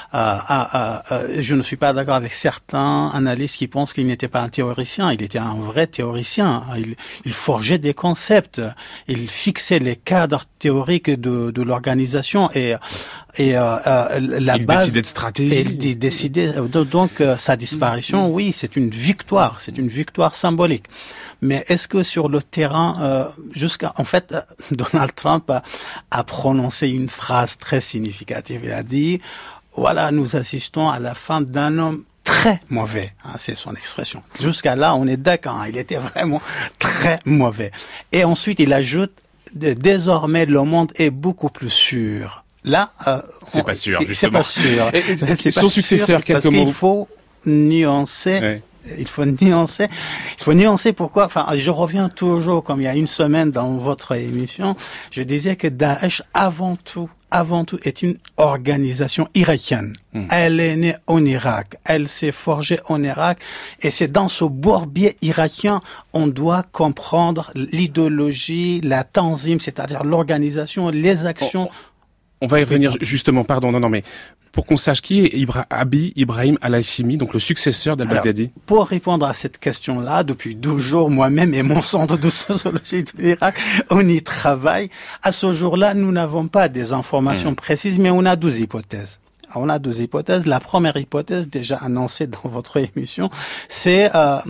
Je ne suis pas d'accord avec certains analystes qui pensent qu'il n'était pas un théoricien. Il était un vrai théoricien. Il forgeait des concepts. Il fixait les cadres théoriques de l'organisation et la il base. Décidait de stratégie. Il décidait. Donc sa disparition, oui, c'est une victoire symbolique. Mais est-ce que sur le terrain, en fait, Donald Trump a prononcé une phrase très significative. Il a dit, voilà, nous assistons à la fin d'un homme très mauvais. C'est son expression. Jusqu'à là, on est d'accord. Il était vraiment très mauvais. Et ensuite, il ajoute, désormais, le monde est beaucoup plus sûr. Là, c'est pas sûr, justement. C'est pas sûr. Son successeur, quelques mots. Il faut nuancer. Ouais. Il faut nuancer pourquoi. Enfin, je reviens toujours, comme il y a une semaine dans votre émission, je disais que Daesh, avant tout, est une organisation irakienne. Elle est née en Irak. Elle s'est forgée en Irak. Et c'est dans ce bourbier irakien, on doit comprendre l'idéologie, la tanzim, c'est-à-dire l'organisation, les actions. On va y revenir justement, pardon, non, mais pour qu'on sache qui est Abi Ibrahim al-Hashimi, donc le successeur d'al-Baghdadi. Pour répondre à cette question-là, depuis 12 jours, moi-même et mon centre de sociologie de l'Irak, on y travaille. À ce jour-là, nous n'avons pas des informations précises, mais on a 12 hypothèses. La première hypothèse déjà annoncée dans votre émission, c'est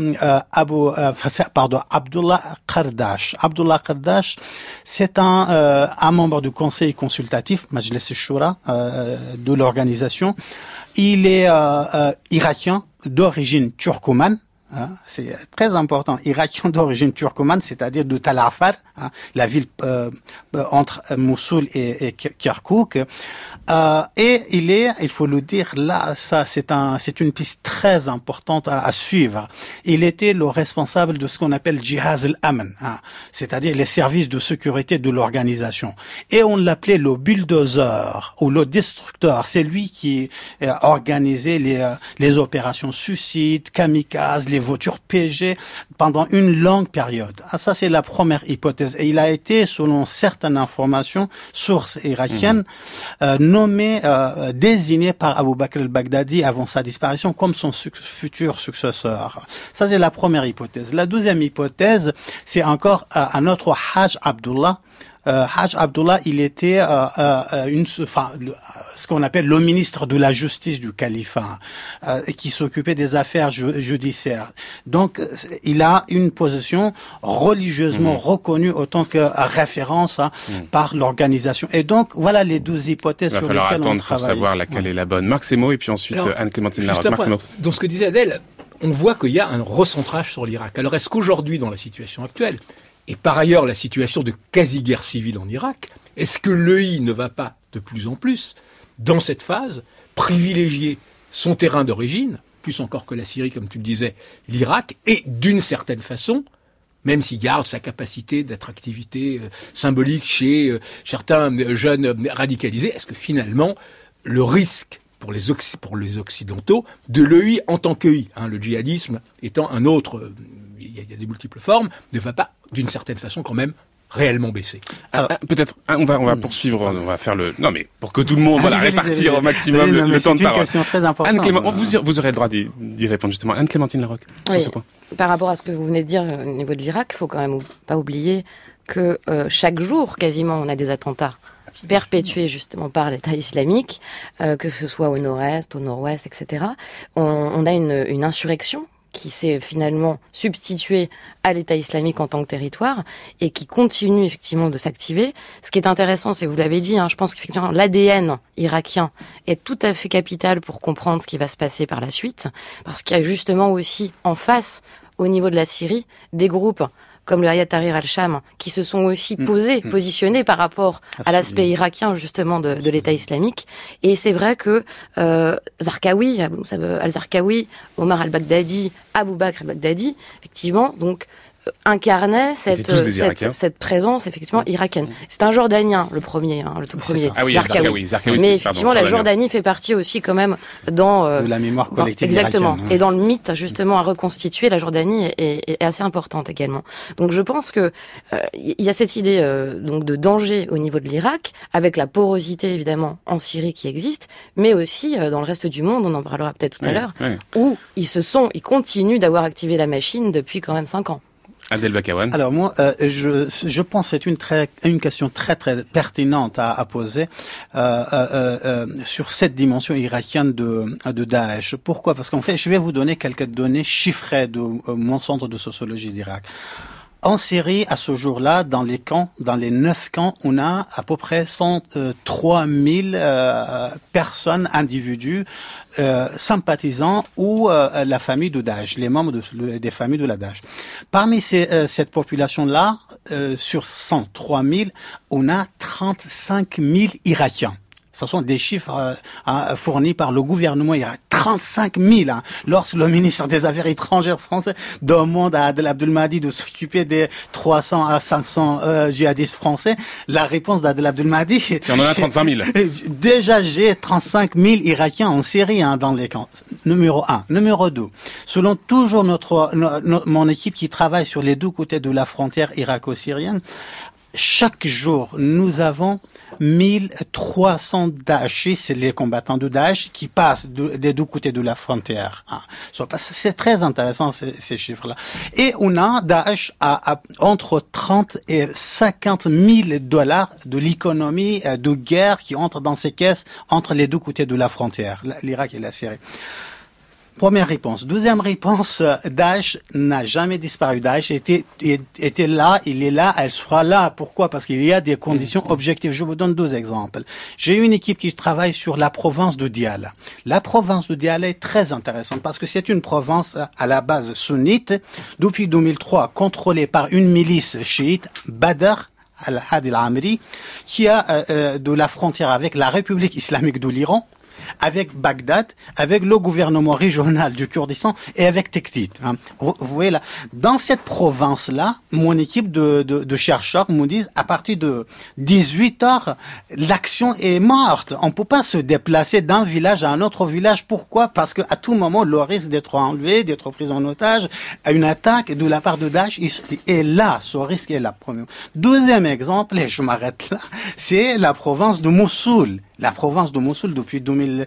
Abdullah Qardash. Abdullah Qardash, c'est un membre du conseil consultatif, Majlis al-Shura, de l'organisation. Il est irakien d'origine turkomane. C'est très important. Irakien d'origine turkomane, c'est-à-dire de Tal Afar, la ville entre Mossoul et Kirkouk. Et il faut le dire, là, c'est une piste très importante à suivre. Il était le responsable de ce qu'on appelle Jihaz al-Aman, c'est-à-dire les services de sécurité de l'organisation. Et on l'appelait le bulldozer ou le destructeur. C'est lui qui organisait les opérations suicides, kamikazes, les voitures PG pendant une longue période. Ça, c'est la première hypothèse. Et il a été, selon certaines informations, sources irakiennes, nommé, désigné par Abu Bakr al-Baghdadi avant sa disparition comme son futur successeur. Ça, c'est la première hypothèse. La deuxième hypothèse, c'est encore un autre Hajj Abdullah. Hajj Abdullah, il était ce qu'on appelle le ministre de la justice du califat, qui s'occupait des affaires judiciaires. Donc, il a une position religieusement reconnue autant que référence par l'organisation. Et donc, voilà les 12 hypothèses sur lesquelles on travaille. Il va falloir attendre pour savoir laquelle est la bonne. Marc Semo et puis ensuite Anne-Clémentine Larocque. Dans ce que disait Adèle, on voit qu'il y a un recentrage sur l'Irak. Alors, est-ce qu'aujourd'hui, dans la situation actuelle, et par ailleurs la situation de quasi-guerre civile en Irak, est-ce que l'EI ne va pas de plus en plus, dans cette phase, privilégier son terrain d'origine, plus encore que la Syrie, comme tu le disais, l'Irak, et d'une certaine façon, même s'il garde sa capacité d'attractivité symbolique chez certains jeunes radicalisés, est-ce que finalement, le risque pour les Occidentaux de l'EI en tant qu'EI, le djihadisme étant un autre, il y a des multiples formes, ne va pas, d'une certaine façon, quand même, réellement baisser. Alors, peut-être, on va poursuivre, on va faire le... Non, mais pour que tout le monde, répartir au maximum le temps de parole. C'est une question très importante. Anne-Clémentine, vous aurez le droit d'y répondre, justement. Anne-Clémentine Larocque, sur ce point. Par rapport à ce que vous venez de dire au niveau de l'Irak, il faut quand même pas oublier que chaque jour, quasiment, on a des attentats perpétués justement par l'État islamique, que ce soit au nord-est, au nord-ouest, etc. On a une insurrection qui s'est finalement substituée à l'État islamique en tant que territoire et qui continue effectivement de s'activer. Ce qui est intéressant, c'est que vous l'avez dit, je pense qu'effectivement l'ADN irakien est tout à fait capital pour comprendre ce qui va se passer par la suite, parce qu'il y a justement aussi en face, au niveau de la Syrie, des groupes comme le Hayat Tahrir al-Sham, qui se sont aussi positionnés par rapport à l'aspect irakien, justement, de l'État islamique. Et c'est vrai que Zarqawi, al-Zarqawi, Omar al-Baghdadi, Abou Bakr al-Baghdadi, effectivement, donc, incarnait cette présence effectivement irakienne. C'est un Jordanien, le premier, le tout premier. Ah oui, Zarqawi. Mais effectivement, la Jordanie fait partie aussi quand même dans de la mémoire collective exactement. irakienne. Et dans le mythe justement à reconstituer, la Jordanie est assez importante également. Donc je pense que il y a cette idée donc de danger au niveau de l'Irak, avec la porosité évidemment en Syrie qui existe, mais aussi dans le reste du monde, on en parlera peut-être tout à l'heure, où ils continuent d'avoir activé la machine depuis quand même 5 ans. Adel Bakawan. Alors moi, je pense que c'est une question très très pertinente à poser sur cette dimension irakienne de Daesh. Pourquoi ? Parce qu'en fait, je vais vous donner quelques données chiffrées de mon centre de sociologie d'Irak. En Syrie, à ce jour-là, dans les 9 camps, on a à peu près 103 000 personnes, individus, sympathisants ou la famille de Daesh, les membres des familles de la Daesh. Parmi cette population-là, sur 103 000, on a 35 000 Irakiens. Ce sont des chiffres fournis par le gouvernement irakien. 35 000. Lorsque le ministre des Affaires étrangères français demande à Adel Abdelmahdi de s'occuper des 300 à 500 djihadistes français, la réponse d'Adel Abdelmahdi... Si on en a 35 000. Déjà, j'ai 35 000 Irakiens en Syrie dans les camps. Numéro 1. Numéro 2. Selon toujours mon équipe qui travaille sur les deux côtés de la frontière irako-syrienne, chaque jour, nous avons 1300 Daeshistes, les combattants de Daesh, qui passent des deux côtés de la frontière. C'est très intéressant, ces chiffres-là. Et on a Daesh à entre 30 et 50 000 dollars de l'économie de guerre qui entre dans ces caisses entre les deux côtés de la frontière, l'Irak et la Syrie. Première réponse. Deuxième réponse, Daesh n'a jamais disparu. Daesh était là, il est là, elle sera là. Pourquoi ? Parce qu'il y a des conditions objectives. Je vous donne 2 exemples. J'ai une équipe qui travaille sur la province de Diyala. La province de Diyala est très intéressante parce que c'est une province à la base sunnite, depuis 2003 contrôlée par une milice chiite, Badr al-Hadi al-Amri, qui a de la frontière avec la République islamique de l'Iran, avec Bagdad, avec le gouvernement régional du Kurdistan et avec Tikrit. Vous voyez là, dans cette province-là, mon équipe de chercheurs me disent à partir de 18 heures, l'action est morte. On peut pas se déplacer d'un village à un autre village. Pourquoi ? Parce que à tout moment, le risque d'être enlevé, d'être pris en otage, une attaque de la part de Daesh est là. Ce risque est là. Deuxième exemple, et je m'arrête là, c'est la province de Mossoul. La province de Mossoul, depuis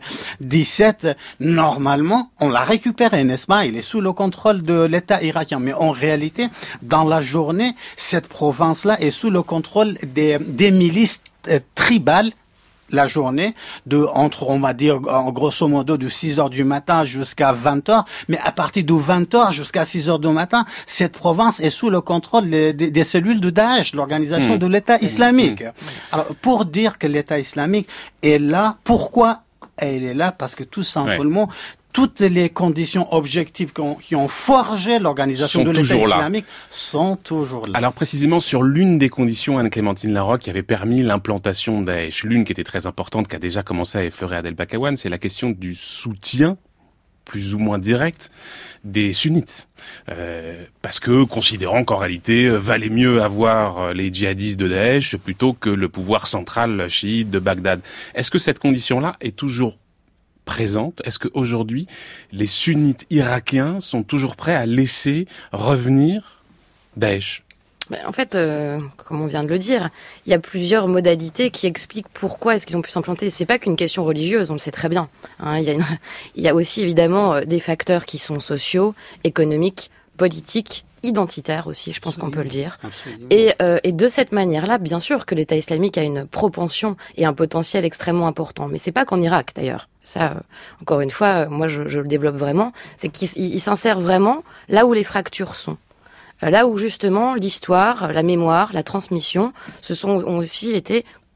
2017, normalement, on l'a récupérée, n'est-ce pas ? Il est sous le contrôle de l'État irakien. Mais en réalité, dans la journée, cette province-là est sous le contrôle des milices tribales. La journée, on va dire, en grosso modo, de 6 heures du matin jusqu'à 20 heures. Mais à partir de 20 heures jusqu'à 6 heures du matin, cette province est sous le contrôle des cellules de Daesh, l'organisation de l'État islamique. Alors, pour dire que l'État islamique est là, pourquoi elle est là? Parce que tout simplement, toutes les conditions objectives qui ont forgé l'organisation de l'État islamique sont toujours là. Alors précisément sur l'une des conditions, Anne-Clémentine Larocque, qui avait permis l'implantation de Daesh, l'une qui était très importante, qui a déjà commencé à effleurer Adel Bakawan, c'est la question du soutien plus ou moins direct des sunnites. Parce que, considérant qu'en réalité, valait mieux avoir les djihadistes de Daesh plutôt que le pouvoir central chiite de Bagdad. Est-ce que cette condition-là est toujours présente? Est-ce qu'aujourd'hui, les sunnites irakiens sont toujours prêts à laisser revenir Daesh? En fait, comme on vient de le dire, il y a plusieurs modalités qui expliquent pourquoi est-ce qu'ils ont pu s'implanter. C'est pas qu'une question religieuse, on le sait très bien. Il y a aussi évidemment des facteurs qui sont sociaux, économiques, politiques, identitaires aussi, je pense qu'on peut le dire. Et de cette manière-là, bien sûr que l'État islamique a une propension et un potentiel extrêmement important. Mais c'est pas qu'en Irak d'ailleurs. Ça, encore une fois, moi je le développe vraiment. C'est qu'il s'insère vraiment là où les fractures sont. Là où justement l'histoire, la mémoire, la transmission ont aussi été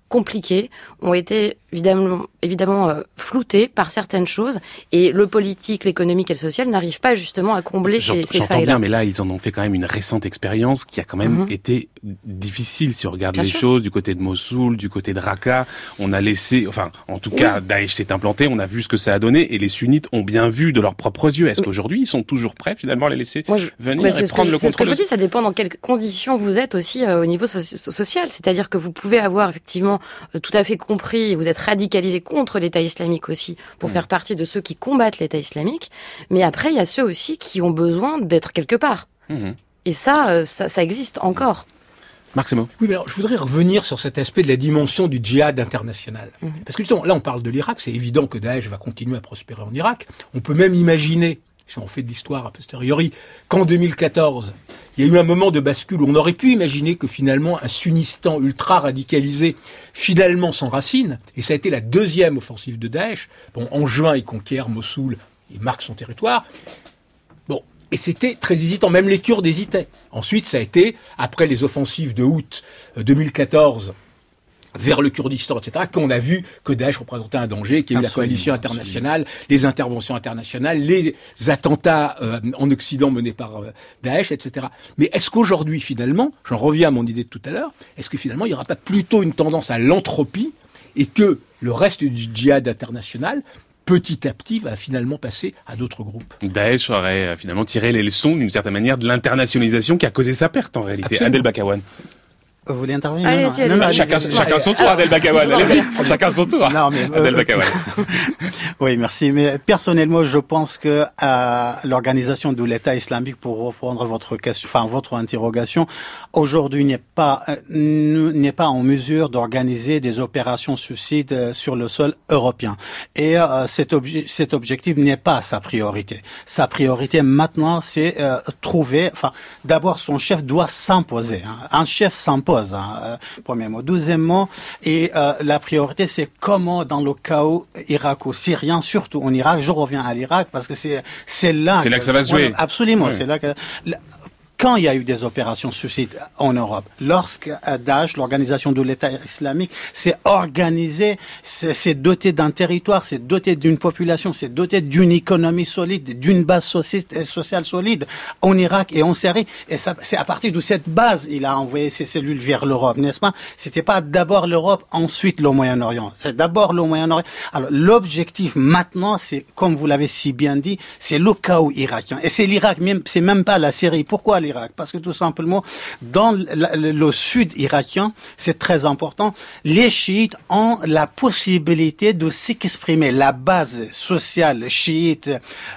compliqués, ont été évidemment floutés par certaines choses, et le politique, l'économique et le social n'arrivent pas justement à combler ces failles-là. J'entends bien, mais là, ils en ont fait quand même une récente expérience qui a quand même été difficile, si on regarde les choses, du côté de Mossoul, du côté de Raqqa. On a laissé, enfin, en tout cas, Daesh s'est implanté, on a vu ce que ça a donné, et les sunnites ont bien vu de leurs propres yeux. Est-ce qu'aujourd'hui, ils sont toujours prêts, finalement, à les laisser venir et prendre le contrôle? C'est ce que je vous dis, ça dépend dans quelles conditions vous êtes aussi au niveau social. C'est-à-dire que vous pouvez avoir effectivement tout à fait compris, vous êtes radicalisé contre l'État islamique aussi, pour faire partie de ceux qui combattent l'État islamique, mais après, il y a ceux aussi qui ont besoin d'être quelque part. Et ça existe encore. Marc Semo. Oui, mais alors, je voudrais revenir sur cet aspect de la dimension du djihad international. Parce que justement, là, on parle de l'Irak, c'est évident que Daesh va continuer à prospérer en Irak. On peut même imaginer, si on fait de l'histoire a posteriori, qu'en 2014, il y a eu un moment de bascule où on aurait pu imaginer que finalement un Sunnistan ultra-radicalisé finalement s'enracine, et ça a été la deuxième offensive de Daesh. Bon, en juin, il conquiert Mossoul, il marque son territoire. Bon, et c'était très hésitant, même les Kurdes hésitaient. Ensuite, ça a été, après les offensives de août 2014, vers le Kurdistan, etc., qu'on a vu que Daesh représentait un danger, qu'il y a eu la coalition internationale, les interventions internationales, les attentats en Occident menés par Daesh, etc. Mais est-ce qu'aujourd'hui, finalement, j'en reviens à mon idée de tout à l'heure, est-ce que finalement, il n'y aura pas plutôt une tendance à l'entropie et que le reste du djihad international, petit à petit, va finalement passer à d'autres groupes? Daesh aurait finalement tiré les leçons, d'une certaine manière, de l'internationalisation qui a causé sa perte, en réalité. Absolument. Adel Bakawan. Vous voulez intervenir? Allez-y. Chacun son tour, Adel Bakawan. Allez-y, chacun son tour. Non, mais Adel Bakawan. Oui, merci. Mais personnellement, je pense que l'organisation de l'État islamique, pour reprendre votre question, enfin votre interrogation, aujourd'hui n'est pas en mesure d'organiser des opérations suicides sur le sol européen. Et cet objectif n'est pas sa priorité. Sa priorité maintenant, c'est trouver. Enfin, d'abord, son chef doit s'imposer. Un chef s'impose. Premièrement. Deuxièmement, et la priorité, c'est comment dans le chaos irako-syrien, surtout en Irak, je reviens à l'Irak parce que c'est là que ça va se jouer. Absolument, c'est là que quand il y a eu des opérations suicides en Europe, lorsque Daesh, l'organisation de l'État islamique, s'est organisée, s'est dotée d'un territoire, s'est dotée d'une population, s'est dotée d'une économie solide, d'une base sociale solide en Irak et en Syrie. Et ça, c'est à partir de cette base, il a envoyé ses cellules vers l'Europe, n'est-ce pas? C'était pas d'abord l'Europe, ensuite le Moyen-Orient. C'est d'abord le Moyen-Orient. Alors, l'objectif maintenant, c'est, comme vous l'avez si bien dit, c'est le chaos irakien. Et c'est l'Irak, même, c'est même pas la Syrie. Pourquoi l'Irak? Parce que tout simplement, dans le sud irakien, c'est très important, les chiites ont la possibilité de s'exprimer. La base sociale chiite,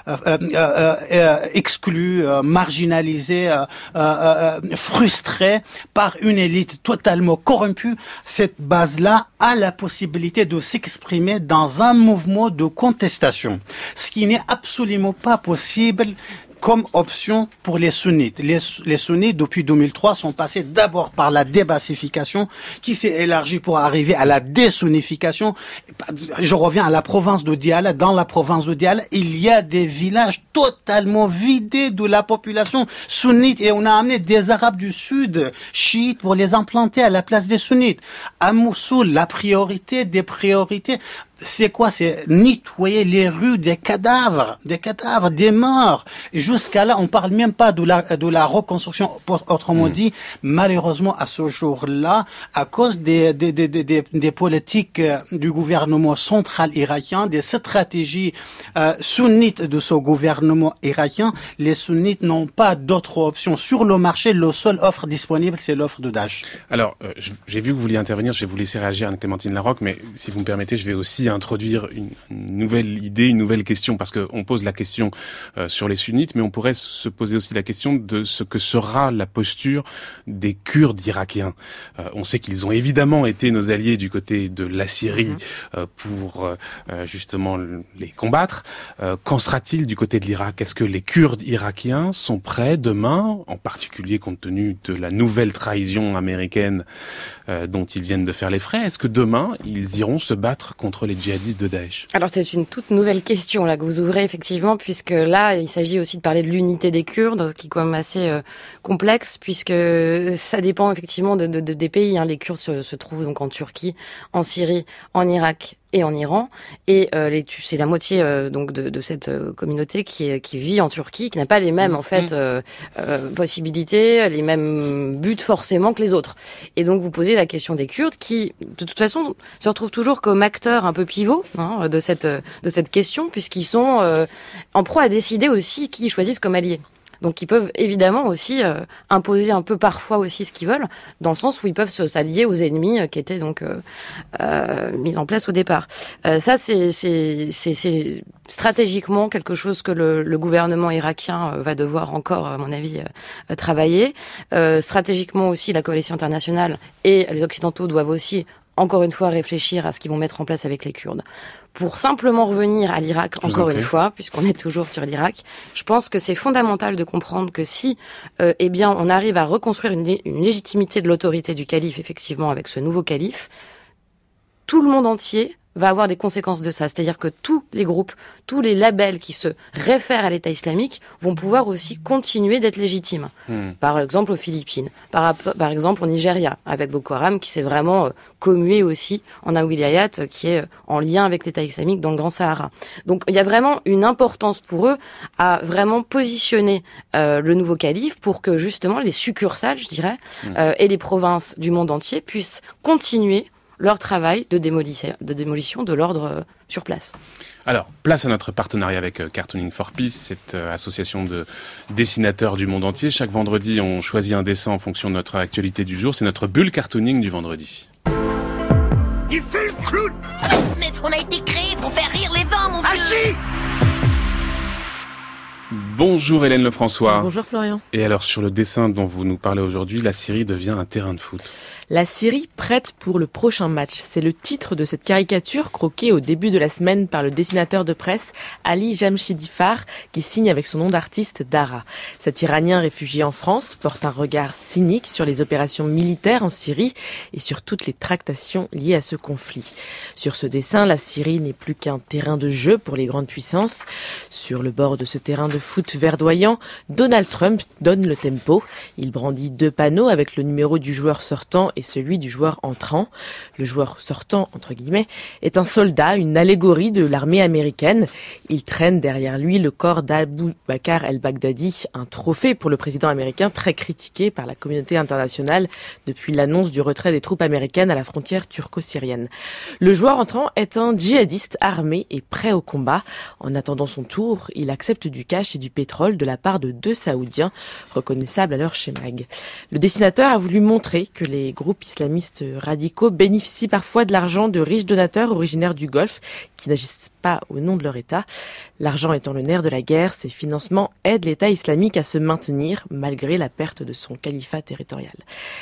exclue, marginalisée, frustrée par une élite totalement corrompue, cette base-là a la possibilité de s'exprimer dans un mouvement de contestation. Ce qui n'est absolument pas possible comme option pour les sunnites. Les sunnites, depuis 2003, sont passés d'abord par la débassification, qui s'est élargie pour arriver à la désunnification. Je reviens à la province de Diyala. Dans la province de Diyala, il y a des villages totalement vidés de la population sunnite, et on a amené des Arabes du Sud, chiites, pour les implanter à la place des sunnites. À Mossoul, la priorité des priorités, c'est quoi? C'est nettoyer les rues des cadavres, des morts. Jusqu'à là, on parle même pas de la reconstruction. Autrement dit, malheureusement, à ce jour-là, à cause des politiques du gouvernement central irakien, des stratégies sunnites de ce gouvernement irakien, les sunnites n'ont pas d'autre option. Sur le marché, le seul offre disponible, c'est l'offre de Daesh. Alors, j'ai vu que vous vouliez intervenir, je vais vous laisser réagir, Anne-Clémentine Larocque, mais si vous me permettez, je vais aussi introduire une nouvelle idée, une nouvelle question, parce qu'on pose la question sur les sunnites, mais on pourrait se poser aussi la question de ce que sera la posture des Kurdes irakiens. On sait qu'ils ont évidemment été nos alliés du côté de la Syrie pour justement les combattre. Qu'en sera-t-il du côté de l'Irak? Est-ce que les Kurdes irakiens sont prêts demain, en particulier compte tenu de la nouvelle trahison américaine dont ils viennent de faire les frais, est-ce que demain ils iront se battre contre les djihadistes de Daesh? Alors c'est une toute nouvelle question là que vous ouvrez effectivement, puisque là il s'agit aussi de parler de l'unité des Kurdes, ce qui est quand même assez complexe, puisque ça dépend effectivement des pays. Les Kurdes se trouvent donc en Turquie, en Syrie, en Irak et en Iran, et c'est la moitié donc de cette communauté qui vit en Turquie, qui n'a pas les mêmes en fait possibilités, les mêmes buts forcément que les autres. Et donc vous posez la question des Kurdes, qui de toute façon se retrouvent toujours comme acteurs un peu pivots de cette question, puisqu'ils sont en proie à décider aussi qui ils choisissent comme alliés. Donc ils peuvent évidemment aussi imposer un peu parfois aussi ce qu'ils veulent, dans le sens où ils peuvent s'allier aux ennemis qui étaient donc mis en place au départ. Ça c'est stratégiquement quelque chose que le gouvernement irakien va devoir encore, à mon avis, travailler. Stratégiquement aussi, la coalition internationale et les Occidentaux doivent aussi encore une fois réfléchir à ce qu'ils vont mettre en place avec les Kurdes. Pour simplement revenir à l'Irak, encore une fois, puisqu'on est toujours sur l'Irak, je pense que c'est fondamental de comprendre que si on arrive à reconstruire une légitimité de l'autorité du calife, effectivement, avec ce nouveau calife, tout le monde entier va avoir des conséquences de ça. C'est-à-dire que tous les groupes, tous les labels qui se réfèrent à l'État islamique vont pouvoir aussi continuer d'être légitimes. Par exemple aux Philippines, par exemple au Nigeria, avec Boko Haram qui s'est vraiment commué aussi en un wilayat qui est en lien avec l'État islamique dans le Grand Sahara. Donc il y a vraiment une importance pour eux à vraiment positionner le nouveau calife pour que justement les succursales, je dirais, et les provinces du monde entier puissent continuer leur travail de démolition de l'ordre sur place. Alors, place à notre partenariat avec Cartooning for Peace, cette association de dessinateurs du monde entier. Chaque vendredi, on choisit un dessin en fonction de notre actualité du jour. C'est notre bulle cartooning du vendredi. Il fait le clown! Mais on a été créé pour faire rire les hommes, mon vieux! Ah si! Bonjour Hélène Lefrançois. Bonjour Florian. Et alors, sur le dessin dont vous nous parlez aujourd'hui, la Syrie devient un terrain de foot. La Syrie prête pour le prochain match. C'est le titre de cette caricature croquée au début de la semaine par le dessinateur de presse Ali Jamshidifar, qui signe avec son nom d'artiste Dara. Cet Iranien réfugié en France porte un regard cynique sur les opérations militaires en Syrie et sur toutes les tractations liées à ce conflit. Sur ce dessin, la Syrie n'est plus qu'un terrain de jeu pour les grandes puissances. Sur le bord de ce terrain de foot verdoyant, Donald Trump donne le tempo. Il brandit 2 panneaux avec le numéro du joueur sortant et celui du joueur entrant. Le joueur sortant, entre guillemets, est un soldat, une allégorie de l'armée américaine. Il traîne derrière lui le corps d'Abu Bakr el-Baghdadi, un trophée pour le président américain très critiqué par la communauté internationale depuis l'annonce du retrait des troupes américaines à la frontière turco-syrienne. Le joueur entrant est un djihadiste armé et prêt au combat. En attendant son tour, il accepte du cash et du pétrole de la part de 2 Saoudiens, reconnaissables à leur schémag. Le dessinateur a voulu montrer que les groupes islamistes radicaux bénéficient parfois de l'argent de riches donateurs originaires du Golfe qui n'agissent pas au nom de leur État. L'argent étant le nerf de la guerre, ces financements aident l'État islamique à se maintenir malgré la perte de son califat territorial.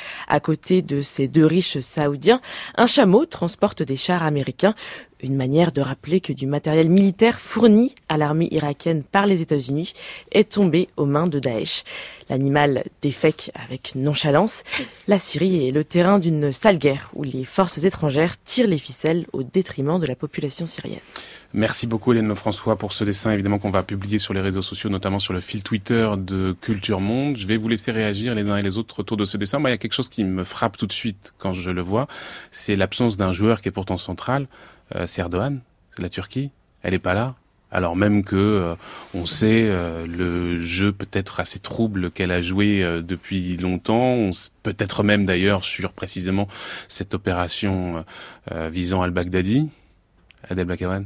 À côté de ces 2 riches saoudiens, un chameau transporte des chars américains, une manière de rappeler que du matériel militaire fourni à l'armée irakienne par les États-Unis est tombé aux mains de Daesh. L'animal défèque avec nonchalance. La Syrie est le terrain d'une sale guerre où les forces étrangères tirent les ficelles au détriment de la population syrienne. Merci beaucoup Hélène Lefrançois pour ce dessin, évidemment qu'on va publier sur les réseaux sociaux, notamment sur le fil Twitter de Culture Monde. Je vais vous laisser réagir les uns et les autres autour de ce dessin. Moi, il y a quelque chose qui me frappe tout de suite quand je le vois, c'est l'absence d'un joueur qui est pourtant central. C'est Erdogan, c'est la Turquie, elle est pas là. Alors même que on sait le jeu peut-être assez trouble qu'elle a joué depuis longtemps, peut-être même d'ailleurs sur précisément cette opération visant al-Baghdadi, Adel Bakr.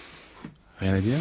Rien à dire?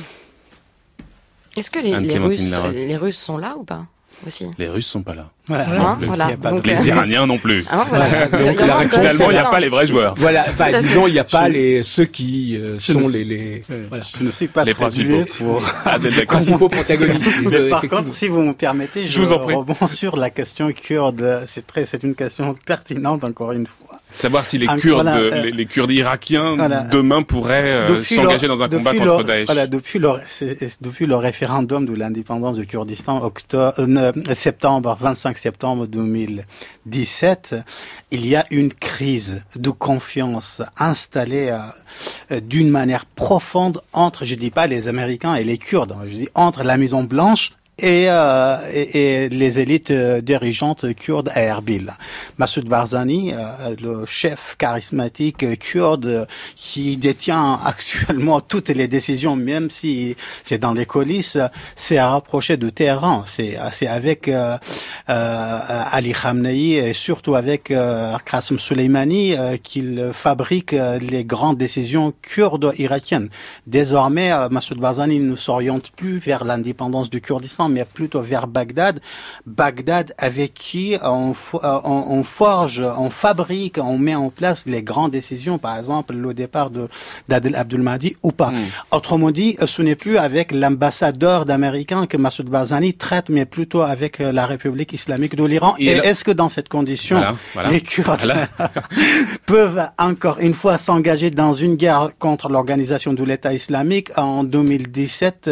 Est-ce que les Russes sont là ou pas aussi? Les Russes sont pas là. Voilà. Donc, les Iraniens non plus. Voilà. Donc, finalement, il n'y a pas les vrais joueurs. Voilà. Enfin, disons, il n'y a pas ceux qui sont les. Voilà. Je ne suis pas les principaux pour les principaux protagonistes. Mais par contre, si vous me permettez, je rebondis sur la question kurde. C'est une question pertinente encore une fois. Savoir si les Kurdes irakiens demain pourraient s'engager dans un combat contre Daesh. Voilà, depuis le référendum de l'indépendance du Kurdistan, 25 septembre 2017, il y a une crise de confiance installée d'une manière profonde entre, je dis pas les Américains et les Kurdes, je dis entre la Maison Blanche et les élites dirigeantes kurdes à Erbil. Massoud Barzani, le chef charismatique kurde qui détient actuellement toutes les décisions, même si c'est dans les coulisses, s'est rapproché de Téhéran. C'est avec Ali Khamenei et surtout avec Qasem Soleimani qu'il fabrique les grandes décisions kurdes irakiennes. Désormais, Massoud Barzani ne s'oriente plus vers l'indépendance du Kurdistan, mais plutôt vers Bagdad. Bagdad avec qui on forge, on fabrique, on met en place les grandes décisions, par exemple le départ d'Adel Abdul-Mahdi ou pas. Autrement dit, ce n'est plus avec l'ambassadeur d'Américain que Massoud Barzani traite, mais plutôt avec la République islamique de l'Iran. Et est-ce que dans cette condition, les Kurdes peuvent encore une fois s'engager dans une guerre contre l'organisation de l'État islamique? En 2017,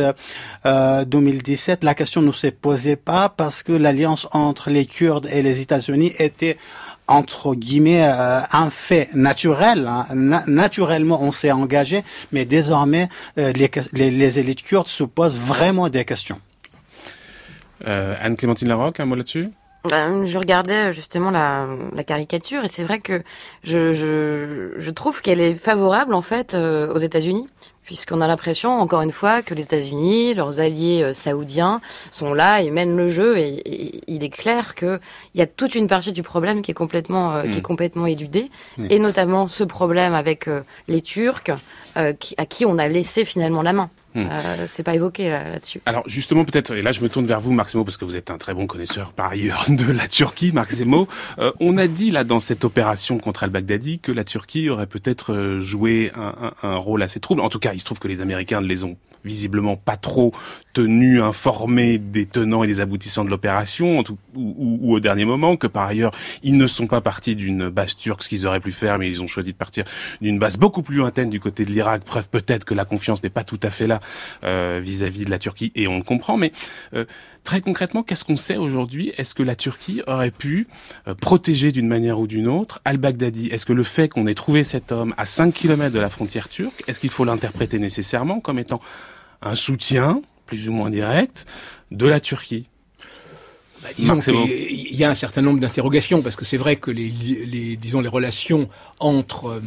la question ne s'est posée pas parce que l'alliance entre les Kurdes et les États-Unis était entre guillemets un fait naturel. Naturellement, on s'est engagé, mais désormais, les élites kurdes se posent vraiment des questions. Anne-Clémentine Larocque, un mot là-dessus? Je regardais justement la caricature et c'est vrai que je trouve qu'elle est favorable en fait aux États-Unis, puisqu'on a l'impression encore une fois que les États-Unis, leurs alliés saoudiens sont là et mènent le jeu et il est clair que il y a toute une partie du problème qui est complètement éludée et notamment ce problème avec les Turcs à qui on a laissé finalement la main. C'est pas évoqué là-dessus. Alors justement peut-être, et là je me tourne vers vous Marc Zemo, parce que vous êtes un très bon connaisseur par ailleurs de la Turquie, Marc Zemo. On a dit là dans cette opération contre al-Baghdadi que la Turquie aurait peut-être joué un rôle assez trouble. En tout cas, il se trouve que les Américains ne les ont visiblement pas trop tenus informés des tenants et des aboutissants de l'opération, ou au dernier moment, que par ailleurs ils ne sont pas partis d'une base turque, ce qu'ils auraient pu faire, mais ils ont choisi de partir d'une base beaucoup plus lointaine du côté de l'Irak, preuve peut-être que la confiance n'est pas tout à fait là vis-à-vis de la Turquie, et on le comprend, mais très concrètement, qu'est-ce qu'on sait aujourd'hui? Est-ce que la Turquie aurait pu protéger d'une manière ou d'une autre al-Baghdadi? Est-ce que le fait qu'on ait trouvé cet homme à 5 km de la frontière turque, est-ce qu'il faut l'interpréter nécessairement comme étant un soutien, plus ou moins direct, de la Turquie? Disons qu'il y a un certain nombre d'interrogations, parce que c'est vrai que les relations entre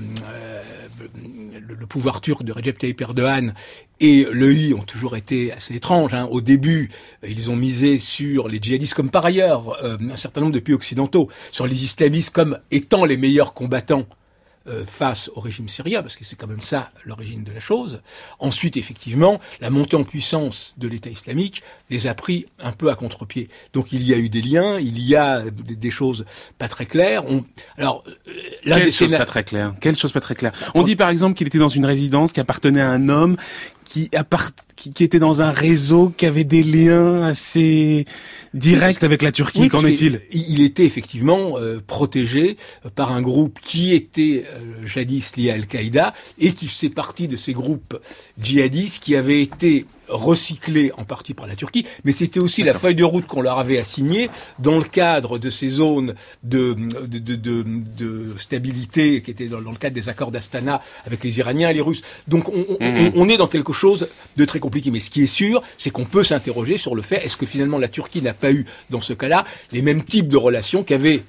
le pouvoir turc de Recep Tayyip Erdogan et l'EI ont toujours été assez étranges. Au début, ils ont misé sur les djihadistes, comme par ailleurs un certain nombre de pays occidentaux, sur les islamistes comme étant les meilleurs combattants face au régime syrien, parce que c'est quand même ça l'origine de la chose. Ensuite, effectivement, la montée en puissance de l'État islamique les a pris un peu à contre-pied. Donc il y a eu des liens, il y a des choses pas très claires. Quelle chose pas très claire? On dit par exemple qu'il était dans une résidence qui appartenait à un homme qui était dans un réseau qui avait des liens assez directs avec la Turquie. Qu'en est-il? Il était effectivement protégé par un groupe qui était jadis lié à Al-Qaïda et qui faisait partie de ces groupes djihadistes qui avaient été recyclés en partie par la Turquie, mais c'était aussi la feuille de route qu'on leur avait assignée dans le cadre de ces zones de stabilité qui étaient dans le cadre des accords d'Astana avec les Iraniens et les Russes. Donc on est dans quelque chose de très compliqué. Mais ce qui est sûr, c'est qu'on peut s'interroger sur le fait, est-ce que finalement la Turquie n'a pas eu, dans ce cas-là, les mêmes types de relations qu'avaient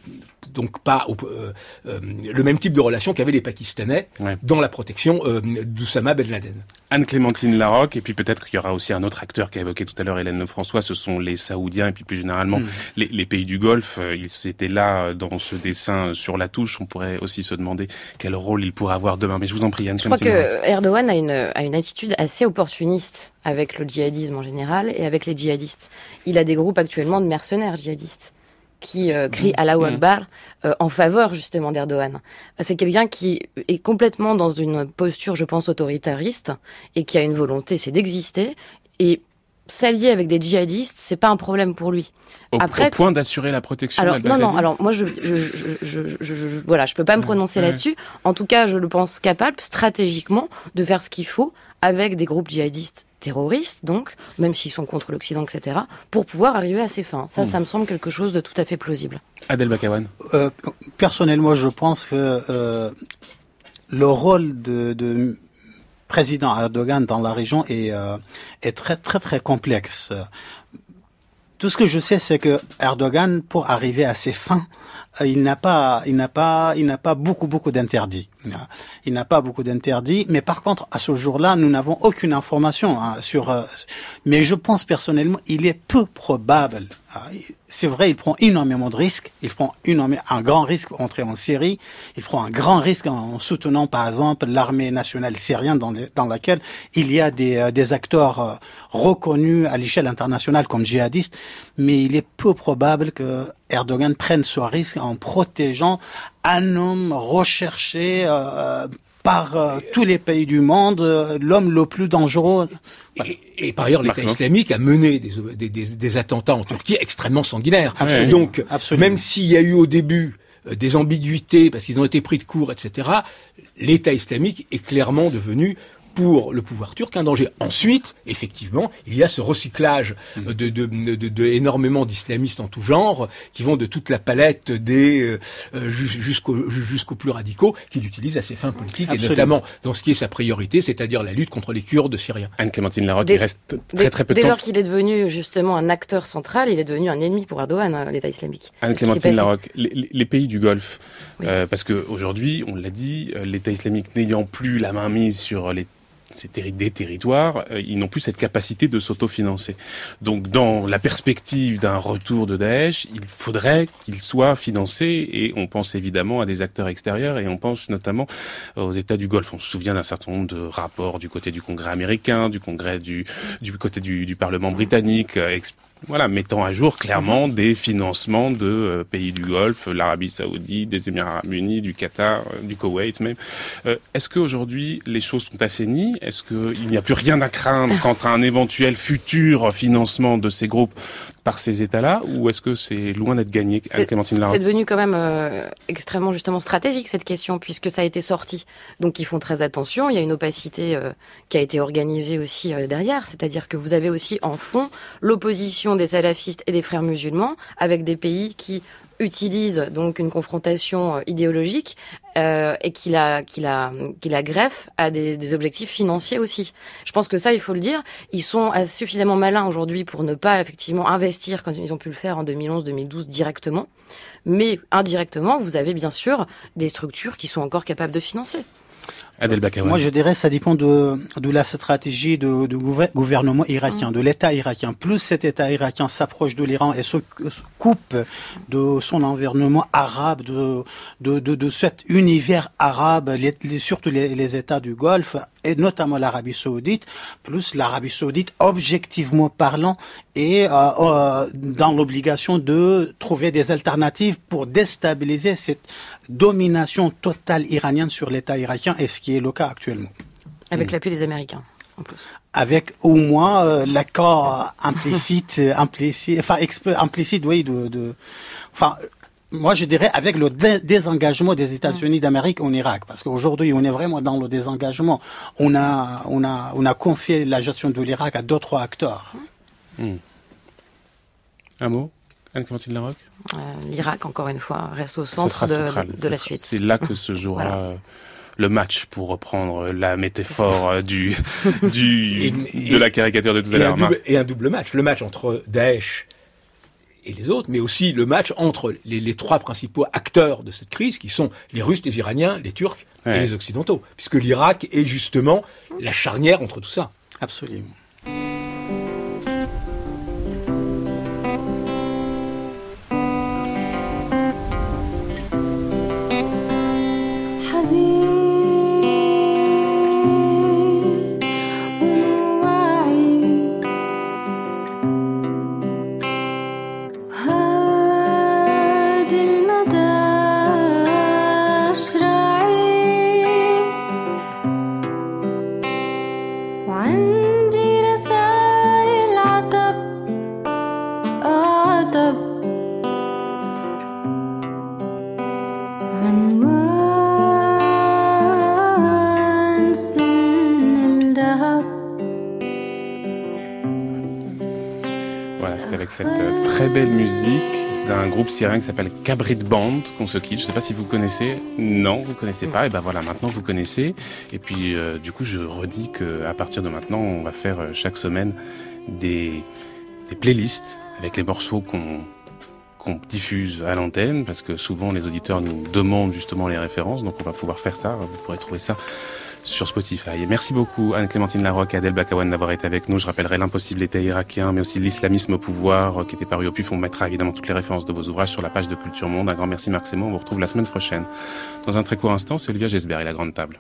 le même type de relation qu'avaient les Pakistanais dans la protection d'Oussama Ben Laden. Anne-Clémentine Larocque, et puis peut-être qu'il y aura aussi un autre acteur qu'a évoqué tout à l'heure Hélène Lefrançois, ce sont les Saoudiens et puis plus généralement les pays du Golfe. Ils étaient là dans ce dessin sur la touche. On pourrait aussi se demander quel rôle il pourrait avoir demain. Mais je vous en prie, Anne-Clémentine Larocque. Je crois que Erdogan a une attitude assez opportuniste avec le djihadisme en général et avec les djihadistes. Il a des groupes actuellement de mercenaires djihadistes qui crie Allahu Akbar en faveur justement d'Erdogan. C'est quelqu'un qui est complètement dans une posture, je pense, autoritariste et qui a une volonté, c'est d'exister. Et s'allier avec des djihadistes, c'est pas un problème pour lui. Au point d'assurer la protection d'Al-Baghdadi ? Non, alors moi, je peux pas me prononcer là-dessus. En tout cas, je le pense capable, stratégiquement, de faire ce qu'il faut avec des groupes djihadistes terroristes, donc, même s'ils sont contre l'Occident, etc., pour pouvoir arriver à ses fins. Ça me semble quelque chose de tout à fait plausible. Adel Bakawan. Personnellement, je pense que le rôle de président Erdogan dans la région est très très très complexe. Tout ce que je sais, c'est que Erdogan, pour arriver à ses fins, il n'a pas beaucoup d'interdits. Il n'a pas beaucoup d'interdits, mais par contre, à ce jour-là, nous n'avons aucune information sur. Mais je pense personnellement, il est peu probable. C'est vrai, il prend énormément de risques. Il prend un grand risque pour entrer en Syrie. Il prend un grand risque en soutenant, par exemple, l'armée nationale syrienne dans laquelle il y a des acteurs reconnus à l'échelle internationale comme djihadistes. Mais il est peu probable que Erdogan prenne ce risque en protégeant un homme recherché par tous les pays du monde, l'homme le plus dangereux. Voilà. Et par ailleurs, l'État islamique a mené des attentats en Turquie extrêmement sanguinaires. Absolument. Donc, Absolument. Même s'il y a eu au début des ambiguïtés, parce qu'ils ont été pris de court, etc., l'État islamique est clairement devenu, pour le pouvoir turc, un danger. Ensuite, effectivement, il y a ce recyclage de énormément d'islamistes en tout genre, qui vont de toute la palette jusqu'aux plus radicaux, qui l'utilisent à ses fins politiques, Absolument. Et notamment dans ce qui est sa priorité, c'est-à-dire la lutte contre les Kurdes syriens. Anne-Clémentine Larocque, il reste très peu de temps. Dès lors qu'il est devenu justement un acteur central, il est devenu un ennemi pour Erdogan, l'État islamique. Anne-Clémentine Larocque, les pays du Golfe, parce que aujourd'hui, on l'a dit, l'État islamique n'ayant plus la main mise sur des territoires, ils n'ont plus cette capacité de s'autofinancer. Donc, dans la perspective d'un retour de Daesh, il faudrait qu'il soit financé, et on pense évidemment à des acteurs extérieurs, et on pense notamment aux États du Golfe. On se souvient d'un certain nombre de rapports du côté du Congrès américain, du Congrès du côté du Parlement britannique, mettant à jour clairement des financements de pays du Golfe, l'Arabie Saoudite, des Émirats Arabes Unis, du Qatar, du Koweït même. Est-ce qu'aujourd'hui les choses sont assainies ? Est-ce qu'il n'y a plus rien à craindre quant à un éventuel futur financement de ces groupes par ces États-là, ou est-ce que c'est loin d'être gagné, Clémentine Larocque ? C'est devenu quand même extrêmement justement stratégique cette question, puisque ça a été sorti. Donc ils font très attention, il y a une opacité qui a été organisée aussi derrière, c'est-à-dire que vous avez aussi en fond l'opposition des salafistes et des frères musulmans avec des pays qui utilisent donc une confrontation idéologique et qui la greffe à des objectifs financiers aussi. Je pense que ça, il faut le dire, ils sont suffisamment malins aujourd'hui pour ne pas effectivement investir comme ils ont pu le faire en 2011-2012 directement, mais indirectement, vous avez bien sûr des structures qui sont encore capables de financer. Adel Bakawan. Moi, je dirais que ça dépend de la stratégie du gouvernement irakien, de l'État irakien. Plus cet État irakien s'approche de l'Iran et se coupe de son environnement arabe, de cet univers arabe, surtout les États du Golfe, et notamment l'Arabie Saoudite, plus l'Arabie Saoudite, objectivement parlant, est dans l'obligation de trouver des alternatives pour déstabiliser cette domination totale iranienne sur l'État irakien, et ce qui est le cas actuellement. Avec l'appui des Américains, en plus. Avec au moins l'accord implicite, oui, moi je dirais avec le désengagement des États-Unis d'Amérique en Irak, parce qu'aujourd'hui on est vraiment dans le désengagement. On a confié la gestion de l'Irak à d'autres acteurs. Un mot, Anne-Clémentine Larocque. L'Irak, encore une fois, reste au centre de la suite. C'est là que se jouera le match, pour reprendre la métaphore de la caricature de tout à l'heure. Et un double match. Le match entre Daesh et les autres, mais aussi le match entre les trois principaux acteurs de cette crise, qui sont les Russes, les Iraniens, les Turcs et les Occidentaux. Puisque l'Irak est justement la charnière entre tout ça. Absolument. عندي رسائل Voilà, c'était avec cette très belle musique d'un groupe syrien qui s'appelle Cabrit Band qu'on se quitte. Je ne sais pas si vous connaissez. Non, vous ne connaissez pas. Et ben voilà, maintenant vous connaissez. Et puis du coup, je redis qu'à partir de maintenant, on va faire chaque semaine des playlists avec les morceaux qu'on diffuse à l'antenne, parce que souvent les auditeurs nous demandent justement les références, donc on va pouvoir faire ça. Vous pourrez trouver ça sur Spotify. Et merci beaucoup Anne-Clémentine Larocque et Adel Bakawan d'avoir été avec nous. Je rappellerai L'impossible État irakien, mais aussi L'islamisme au pouvoir, qui était paru au PUF. On mettra évidemment toutes les références de vos ouvrages sur la page de Culture Monde. Un grand merci Marc Sémon. On vous retrouve la semaine prochaine. Dans un très court instant, c'est Olivia Gesbert et la Grande Table.